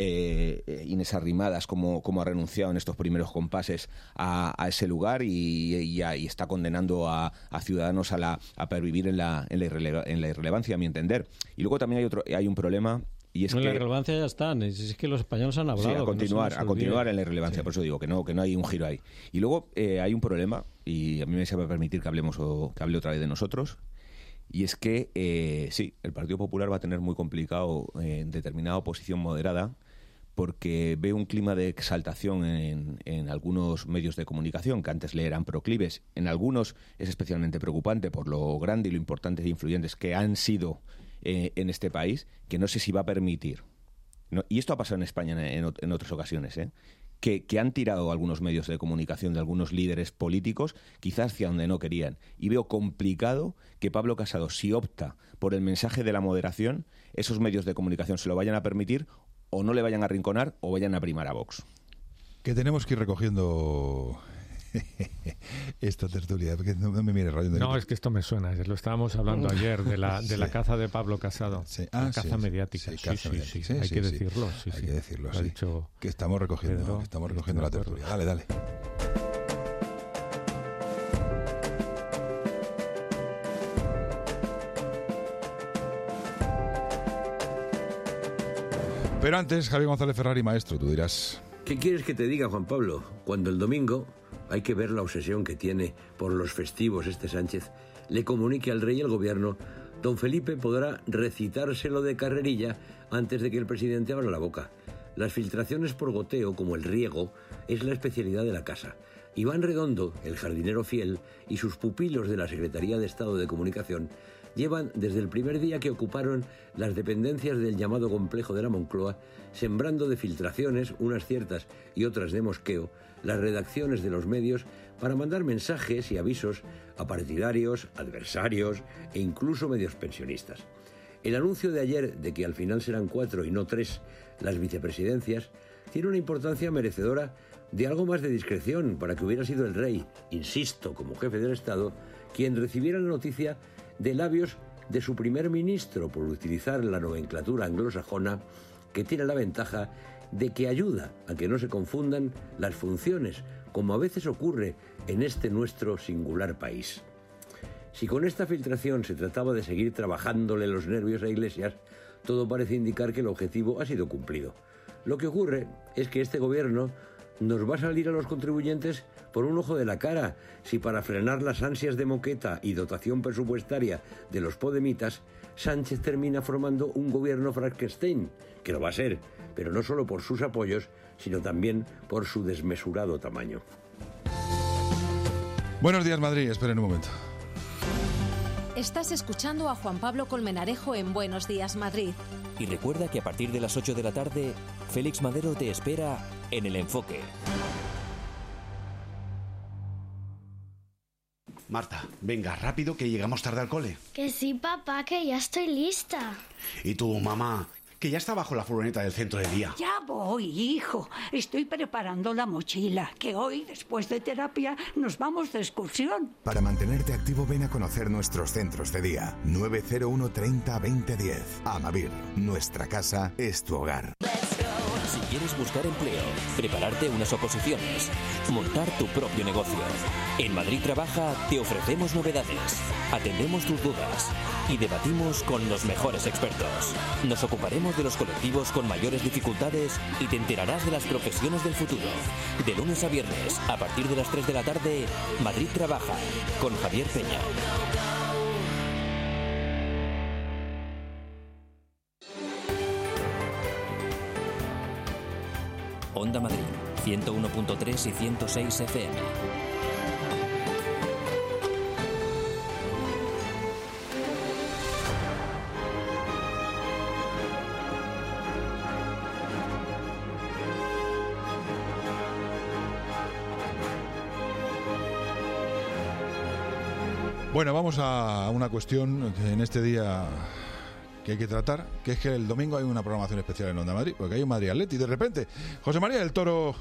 Eh, Inés Arrimadas, como, como ha renunciado en estos primeros compases a, a ese lugar y, y, a, y está condenando a, a ciudadanos a, la, a pervivir en la, en, la irrele- en la irrelevancia, a mi entender. Y luego también hay otro hay un problema. Y es no, que la irrelevancia ya están, es que los españoles han hablado. Sí, a continuar, no a continuar en la irrelevancia, sí. Por eso digo que no, que no hay un giro ahí. Y luego eh, hay un problema, y a mí me se va a permitir que hablemos o que hable otra vez de nosotros. Y es que, eh, sí, el Partido Popular va a tener muy complicado eh, determinada oposición moderada, porque ve un clima de exaltación en, en algunos medios de comunicación que antes le eran proclives. En algunos es especialmente preocupante por lo grande y lo importantes e influyentes que han sido eh, en este país, que no sé si va a permitir. ¿no? Y esto ha pasado en España en, en, en otras ocasiones, ¿eh? Que, que han tirado algunos medios de comunicación de algunos líderes políticos, quizás hacia donde no querían. Y veo complicado que Pablo Casado, si opta por el mensaje de la moderación, esos medios de comunicación se lo vayan a permitir o no le vayan a arrinconar o vayan a primar a Vox. Que tenemos que ir recogiendo esta tertulia, porque no, no me mires rayando. No, es que esto me suena, lo estábamos hablando ayer, de la, de sí. la caza de Pablo Casado. Sí. Ah, la caza sí, mediática. Sí, sí, caza sí, mediática. Sí, sí, sí, hay sí, que sí. decirlo. Sí, hay sí. que decirlo, sí. Dicho que estamos recogiendo, Pedro, que estamos recogiendo la tertulia. Dale, dale. Pero antes, Javier González Ferrari, maestro, tú dirás... ¿Qué quieres que te diga, Juan Pablo? Cuando el domingo, hay que ver la obsesión que tiene por los festivos este Sánchez, le comunique al rey y al gobierno, don Felipe podrá recitárselo de carrerilla antes de que el presidente abra la boca. Las filtraciones por goteo, como el riego, es la especialidad de la casa. Iván Redondo, el jardinero fiel, y sus pupilos de la Secretaría de Estado de Comunicación llevan desde el primer día que ocuparon las dependencias del llamado complejo de la Moncloa, sembrando de filtraciones, unas ciertas y otras de mosqueo, las redacciones de los medios para mandar mensajes y avisos a partidarios, adversarios e incluso medios pensionistas. El anuncio de ayer de que al final serán cuatro y no tres las vicepresidencias tiene una importancia merecedora de algo más de discreción para que hubiera sido el rey, insisto, como jefe del Estado, quien recibiera la noticia de labios de su primer ministro, por utilizar la nomenclatura anglosajona, que tiene la ventaja de que ayuda a que no se confundan las funciones, como a veces ocurre en este nuestro singular país. Si con esta filtración se trataba de seguir trabajándole los nervios a Iglesias, todo parece indicar que el objetivo ha sido cumplido. Lo que ocurre es que este gobierno nos va a salir a los contribuyentes por un ojo de la cara si para frenar las ansias de moqueta y dotación presupuestaria de los podemitas, Sánchez termina formando un gobierno Frankenstein, que lo va a ser, pero no solo por sus apoyos, sino también por su desmesurado tamaño. Buenos días, Madrid. Esperen un momento. Estás escuchando a Juan Pablo Colmenarejo en Buenos Días, Madrid. Y recuerda que a partir de las ocho de la tarde, Félix Madero te espera en El Enfoque. Marta, venga, rápido que llegamos tarde al cole. Que sí, papá, que ya estoy lista. ¿Y tú, mamá? Que ya está bajo la furgoneta del centro de día. Ya voy, hijo. Estoy preparando la mochila, que hoy, después de terapia, nos vamos de excursión. Para mantenerte activo, ven a conocer nuestros centros de día. nueve cero uno treinta veinte diez. Amavir, nuestra casa es tu hogar. Si quieres buscar empleo, prepararte unas oposiciones, montar tu propio negocio. En Madrid Trabaja te ofrecemos novedades, atendemos tus dudas y debatimos con los mejores expertos. Nos ocuparemos de los colectivos con mayores dificultades y te enterarás de las profesiones del futuro. De lunes a viernes, a partir de las tres de la tarde, Madrid Trabaja, con Javier Peña. Onda Madrid, ciento uno punto tres y ciento seis F M. Bueno, vamos a una cuestión que en este día que hay que tratar, que es que el domingo hay una programación especial en Onda Madrid, porque hay un Madrid Atleti y de repente José María del Toro.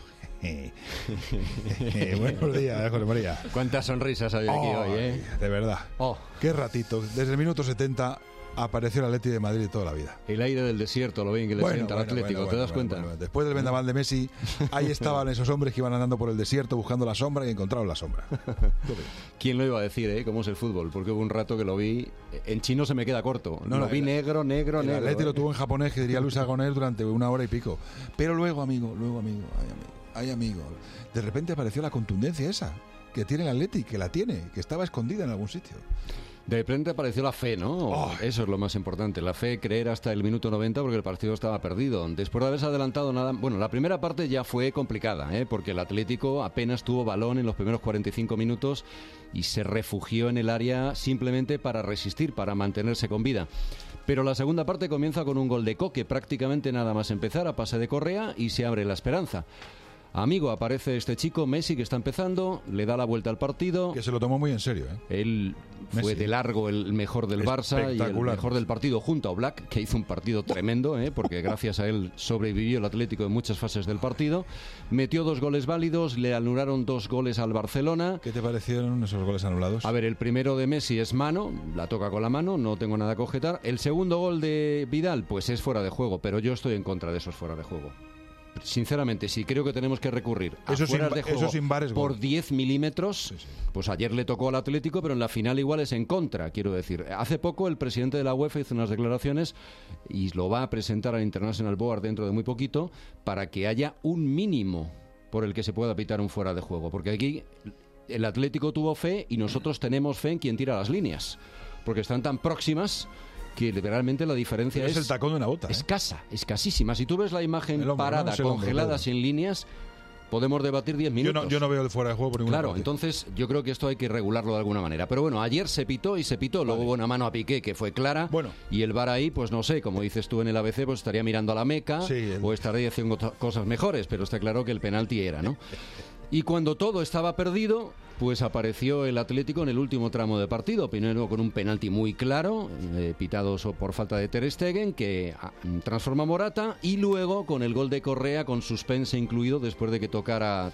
Buenos días, José María. Cuántas sonrisas hay aquí oh, hoy, ¿eh? De verdad. Oh. Qué ratito. Desde el minuto setenta apareció el Atleti de Madrid toda la vida. El aire del desierto, lo bien que le bueno, sienta al bueno, Atlético, bueno, ¿te bueno, das bueno, cuenta? Bueno, después del vendaval de Messi, ahí estaban esos hombres que iban andando por el desierto buscando la sombra y encontraron la sombra. ¿Quién lo iba a decir, eh? ¿Cómo es el fútbol? Porque hubo un rato que lo vi, en chino se me queda corto. No, lo no, vi el, negro, negro, el negro. El Atleti ¿eh? lo tuvo en japonés, que diría Luis Aragonés, durante una hora y pico. Pero luego, amigo, luego, amigo, ay, amigo, ay, amigo, de repente apareció la contundencia esa que tiene el Atleti, que la tiene, que estaba escondida en algún sitio. De repente apareció la fe, ¿no? Oh. Eso es lo más importante, la fe, creer hasta el minuto noventa porque el partido estaba perdido. Después de haberse adelantado nada... Bueno, la primera parte ya fue complicada, ¿eh? Porque el Atlético apenas tuvo balón en los primeros cuarenta y cinco minutos y se refugió en el área simplemente para resistir, para mantenerse con vida. Pero la segunda parte comienza con un gol de Coque, prácticamente nada más empezar, a pase de Correa y se abre la esperanza. Amigo, aparece este chico, Messi, que está empezando, le da la vuelta al partido. Que se lo tomó muy en serio, ¿eh? Él Messi. Fue de largo el mejor del Barça y el mejor del partido junto a Oblak, que hizo un partido tremendo, ¿eh? Porque gracias a él sobrevivió el Atlético en muchas fases del partido. Metió dos goles válidos, le anularon dos goles al Barcelona. ¿Qué te parecieron esos goles anulados? A ver, el primero de Messi es mano, la toca con la mano, no tengo nada que objetar. El segundo gol de Vidal, pues es fuera de juego, pero yo estoy en contra de esos fuera de juego. Sinceramente, si creo que tenemos que recurrir a eso fueras sin, de juego sin bares, por gol. diez milímetros, sí, sí. Pues ayer le tocó al Atlético, pero en la final igual es en contra, quiero decir. Hace poco el presidente de la UEFA hizo unas declaraciones y lo va a presentar al International Board dentro de muy poquito para que haya un mínimo por el que se pueda pitar un fuera de juego, porque aquí el Atlético tuvo fe y nosotros tenemos fe en quien tira las líneas, porque están tan próximas que realmente la diferencia es, es el tacón de una bota, ¿eh? escasa, escasísima. Si tú ves la imagen hombre, parada, no, congelada, hombre, sin líneas, podemos debatir diez minutos. Yo no, yo no veo el fuera de juego por ninguna Claro, parte. entonces yo creo que esto hay que regularlo de alguna manera. Pero bueno, ayer se pitó y se pitó, luego vale. hubo una mano a Piqué que fue clara, bueno. Y el V A R ahí, pues no sé, como dices tú en el A B C, pues estaría mirando a la Meca, sí, el... o estaría haciendo cosas mejores, pero está claro que el penalti era, ¿no? Y cuando todo estaba perdido, pues apareció el Atlético en el último tramo de partido, primero con un penalti muy claro, eh, pitado por falta de Ter Stegen, que ah, transforma a Morata, y luego con el gol de Correa con suspense incluido después de que tocara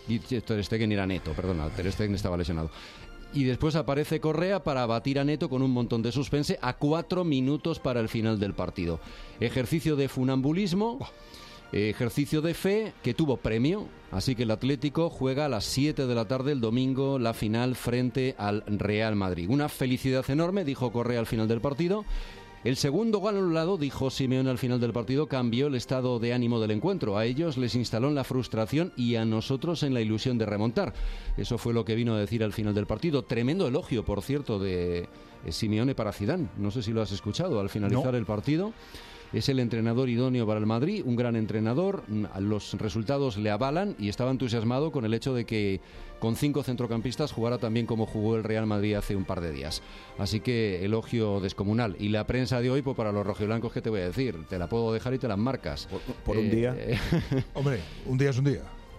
Ter Stegen era Neto, perdona, Ter Stegen estaba lesionado. Y después aparece Correa para batir a Neto con un montón de suspense a cuatro minutos para el final del partido. Ejercicio de funambulismo... Oh. Ejercicio de fe que tuvo premio, así que el Atlético juega a las siete de la tarde el domingo la final frente al Real Madrid. Una felicidad enorme, dijo Correa al final del partido. El segundo gol anulado, dijo Simeone al final del partido, cambió el estado de ánimo del encuentro. A ellos les instaló en la frustración y a nosotros en la ilusión de remontar. Eso fue lo que vino a decir al final del partido. Tremendo elogio, por cierto, de Simeone para Zidane. No sé si lo has escuchado al finalizar no. el partido. Es el entrenador idóneo para el Madrid, un gran entrenador, los resultados le avalan y estaba entusiasmado con el hecho de que con cinco centrocampistas jugara tan bien como jugó el Real Madrid hace un par de días. Así que elogio descomunal. Y la prensa de hoy, pues para los rojiblancos, ¿qué te voy a decir? Te la puedo dejar y te las marcas. Por, por eh, un día. Eh, Hombre, un día es un día.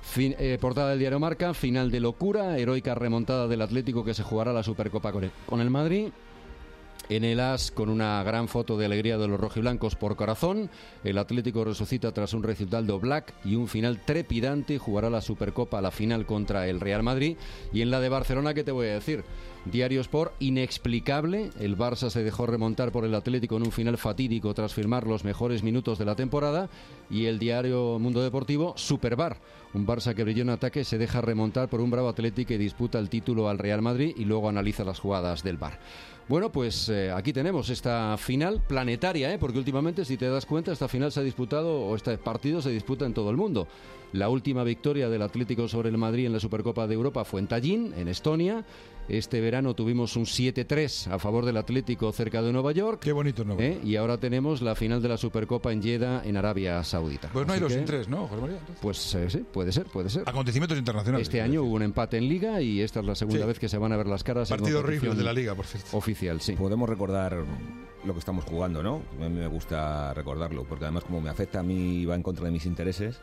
Fin, eh, portada del diario Marca, final de locura, heroica remontada del Atlético que se jugará la Supercopa con el, con el Madrid. En el As, con una gran foto de alegría de los rojiblancos por corazón, el Atlético resucita tras un recital de Oblak y un final trepidante, jugará la Supercopa a la final contra el Real Madrid. Y en la de Barcelona, ¿qué te voy a decir? Diario Sport, inexplicable, el Barça se dejó remontar por el Atlético en un final fatídico tras firmar los mejores minutos de la temporada. Y el diario Mundo Deportivo, Superbar, un Barça que brilló en ataque se deja remontar por un bravo Atlético que disputa el título al Real Madrid y luego analiza las jugadas del V A R. Bueno, pues eh, aquí tenemos esta final planetaria, ¿eh? Porque últimamente, si te das cuenta, esta final se ha disputado, o este partido se disputa en todo el mundo. La última victoria del Atlético sobre el Madrid en la Supercopa de Europa fue en Tallinn, en Estonia. Este verano tuvimos un siete tres a favor del Atlético cerca de Nueva York. Qué bonito Nueva York. ¿Eh? Y ahora tenemos la final de la Supercopa en Jeddah, en Arabia Saudita. Pues no hay Así dos que, sin tres, ¿no, José María? Entonces. Pues eh, sí, puede ser, puede ser. Acontecimientos internacionales. Este año hubo un empate en Liga y esta es la segunda Sí. vez que se van a ver las caras. Partido en horrible de la Liga, por cierto. Oficial, sí. Podemos recordar lo que estamos jugando, ¿no? A mí me gusta recordarlo, porque además como me afecta a mí va en contra de mis intereses,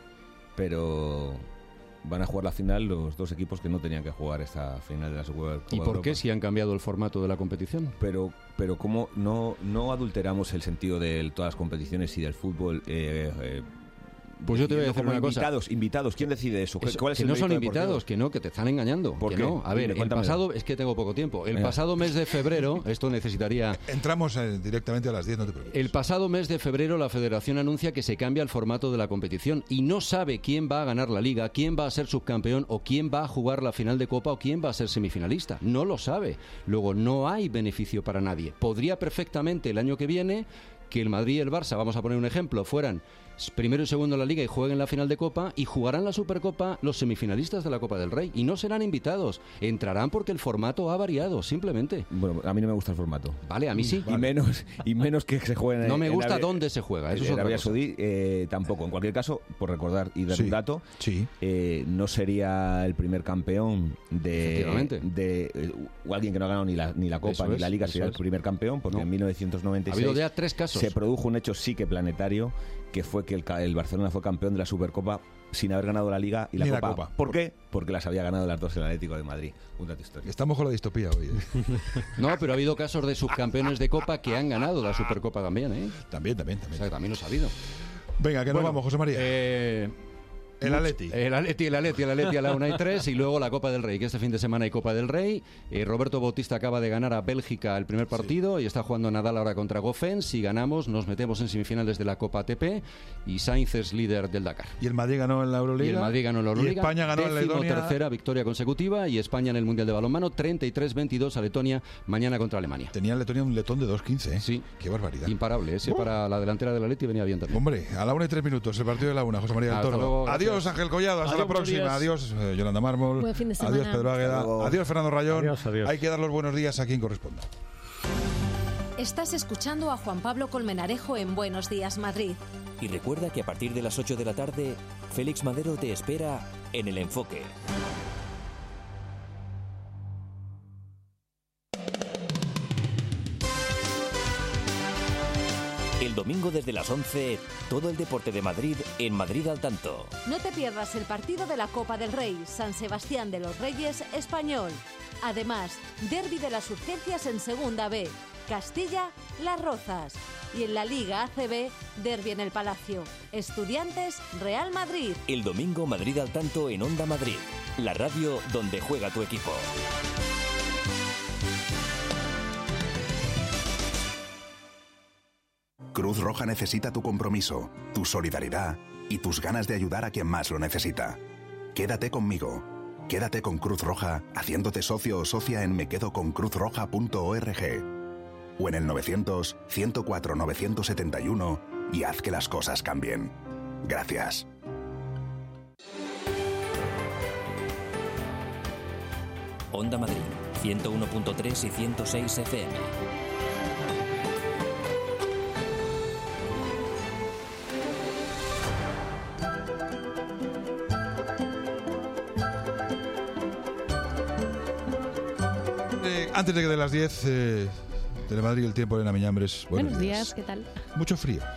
pero van a jugar la final los dos equipos que no tenían que jugar esta final de la Supercopa. ¿Y por qué si han cambiado el formato de la competición? Pero, pero ¿cómo no, no adulteramos el sentido de todas las competiciones y del fútbol? Eh, eh, Pues yo te voy a decir como una cosa. invitados, invitados, ¿quién decide eso? Eso, ¿Cuál es que el no son mérito invitados, deportivo? que no, que te están engañando. ¿Por que qué? no. A ver, Dime, el cuéntame. pasado, es que tengo poco tiempo. El Venga. pasado mes de febrero, esto necesitaría. Entramos eh, directamente a las diez, no te preocupes. El pasado mes de febrero la Federación anuncia que se cambia el formato de la competición y no sabe quién va a ganar la Liga, quién va a ser subcampeón o quién va a jugar la final de Copa o quién va a ser semifinalista. No lo sabe. Luego, no hay beneficio para nadie. Podría perfectamente el año que viene que el Madrid y el Barça, vamos a poner un ejemplo, fueran primero y segundo en la Liga y jueguen la final de Copa y jugarán la Supercopa los semifinalistas de la Copa del Rey y no serán invitados, entrarán porque el formato ha variado, simplemente. Bueno, a mí no me gusta el formato. Vale, a mí sí. Y menos y menos que se jueguen. No me en gusta Arabia- dónde se juega, eso es en otra Arabia cosa. Saudí eh, tampoco. En cualquier caso, por recordar y dar Sí, un dato, sí. eh, no sería el primer campeón de, Efectivamente. de eh, o alguien que no ha ganado ni la, ni la Copa Eso ni es, la Liga, eso sería es. el primer campeón, porque No. en mil novecientos noventa y Ha seis habido ya tres casos. se produjo un hecho sí que planetario, que fue que el, ca- el Barcelona fue campeón de la Supercopa sin haber ganado la Liga y la, Ni la Copa. Copa. ¿Por qué? Porque las había ganado las dos el Atlético de Madrid. Un dato histórico. Estamos con la distopía hoy. ¿eh? No, pero ha habido casos de subcampeones de Copa que han ganado la Supercopa también, ¿eh? También, también, O también. sea, que también los ha habido. Venga, que nos Bueno, vamos, José María. Eh, El mucho- Atleti. El Atleti, el Atleti, el Atleti a la una y tres y luego la Copa del Rey, que este fin de semana hay Copa del Rey. Eh, Roberto Bautista acaba de ganar a Bélgica el primer partido y está jugando Nadal ahora contra Goffin. Si ganamos, nos metemos en semifinales de la Copa A T P y Sainz es líder del Dakar. Y el Madrid ganó en la Euroliga. Y el Madrid ganó en la Euroliga. Y España ganó en décimo Letonia. tercera victoria consecutiva y España en el Mundial de Balonmano treinta y tres veintidós a Letonia mañana contra Alemania. Tenía en Letonia un letón de dos quince, ¿eh? Sí. Qué barbaridad. Imparable, ese Uh. para la delantera del Atleti venía bien también. Hombre, a la una y tres minutos, el partido de la una, José María del Hasta Toro. luego, gracias. Adiós, Ángel Collado, hasta Adiós, la próxima. buenos Adiós, eh, Yolanda Mármol. Buen fin de Adiós, semana. Pedro Águeda. Hasta luego. Adiós, Fernando Rayón. Adiós, adiós. Hay que dar los buenos días a quien corresponda. Estás escuchando a Juan Pablo Colmenarejo en Buenos Días, Madrid. Y recuerda que a partir de las ocho de la tarde, Félix Madero te espera en El Enfoque. El domingo desde las once, todo el deporte de Madrid en Madrid al tanto. No te pierdas el partido de la Copa del Rey, San Sebastián de los Reyes, Español. Además, derbi de las Urgencias en Segunda B, Castilla, Las Rozas. Y en la Liga A C B, derbi en el Palacio, Estudiantes, Real Madrid. El domingo Madrid al tanto en Onda Madrid, la radio donde juega tu equipo. Cruz Roja necesita tu compromiso, tu solidaridad y tus ganas de ayudar a quien más lo necesita. Quédate conmigo. Quédate con Cruz Roja haciéndote socio o socia en mequedoconcruzroja punto org o en el novecientos, ciento cuatro, novecientos setenta y uno y haz que las cosas cambien. Gracias. Onda Madrid, ciento uno punto tres y ciento seis F M. Eh, antes de que de las diez, eh, Telemadrid, el tiempo, Elena Miñambres. Buenos días, ¿qué tal? Mucho frío.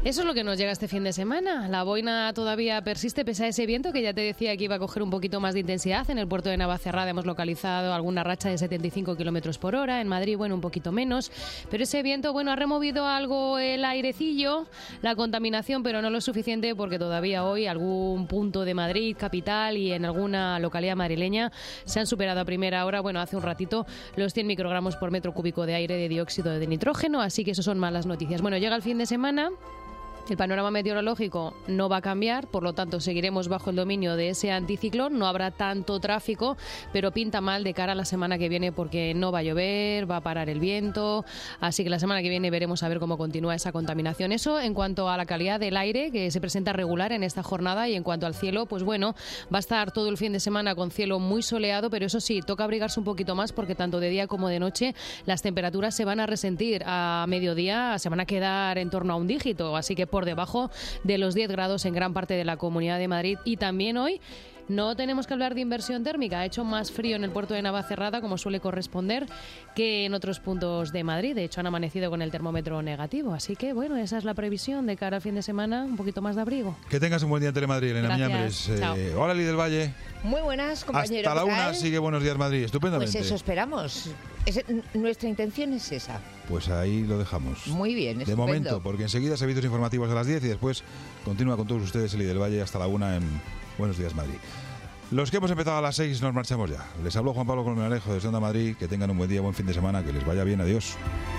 Eso es lo que nos llega este fin de semana. La boina todavía persiste pese a ese viento que ya te decía que iba a coger un poquito más de intensidad. En el puerto de Navacerrada hemos localizado alguna racha de setenta y cinco kilómetros por hora. En Madrid, bueno, un poquito menos. Pero ese viento, bueno, ha removido algo el airecillo, la contaminación, pero no lo suficiente porque todavía hoy algún punto de Madrid, capital y en alguna localidad madrileña se han superado a primera hora, bueno, hace un ratito, los cien microgramos por metro cúbico de aire de dióxido de nitrógeno. Así que eso son malas noticias. Bueno, llega el fin de semana. El panorama meteorológico no va a cambiar, por lo tanto seguiremos bajo el dominio de ese anticiclón, no habrá tanto tráfico, pero pinta mal de cara a la semana que viene porque no va a llover, va a parar el viento, así que la semana que viene veremos a ver cómo continúa esa contaminación. Eso en cuanto a la calidad del aire, que se presenta regular en esta jornada, y en cuanto al cielo, pues bueno, va a estar todo el fin de semana con cielo muy soleado, pero eso sí, toca abrigarse un poquito más porque tanto de día como de noche las temperaturas se van a resentir. A mediodía se van a quedar en torno a un dígito, así que por debajo de los diez grados en gran parte de la Comunidad de Madrid. Y también hoy no tenemos que hablar de inversión térmica. Ha hecho más frío en el puerto de Navacerrada, como suele corresponder, que en otros puntos de Madrid. De hecho, han amanecido con el termómetro negativo. Así que, bueno, esa es la previsión de cara al fin de semana. Un poquito más de abrigo. Que tengas un buen día en Telemadrid, Elena Miñambres. Eh, hola, Lili del Valle. Muy buenas, compañeros. Hasta la una sigue Buenos Días Madrid. Estupendamente. Pues eso esperamos. Es, nuestra intención es esa. Pues ahí lo dejamos. Muy bien, estupendo. De momento, porque enseguida servicios informativos a las diez y después continúa con todos ustedes Lili del Valle hasta la una en Buenos Días Madrid. Los que hemos empezado a las seis nos marchamos ya. Les habló Juan Pablo Colmenarejo desde Onda Madrid. Que tengan un buen día, buen fin de semana, que les vaya bien. Adiós.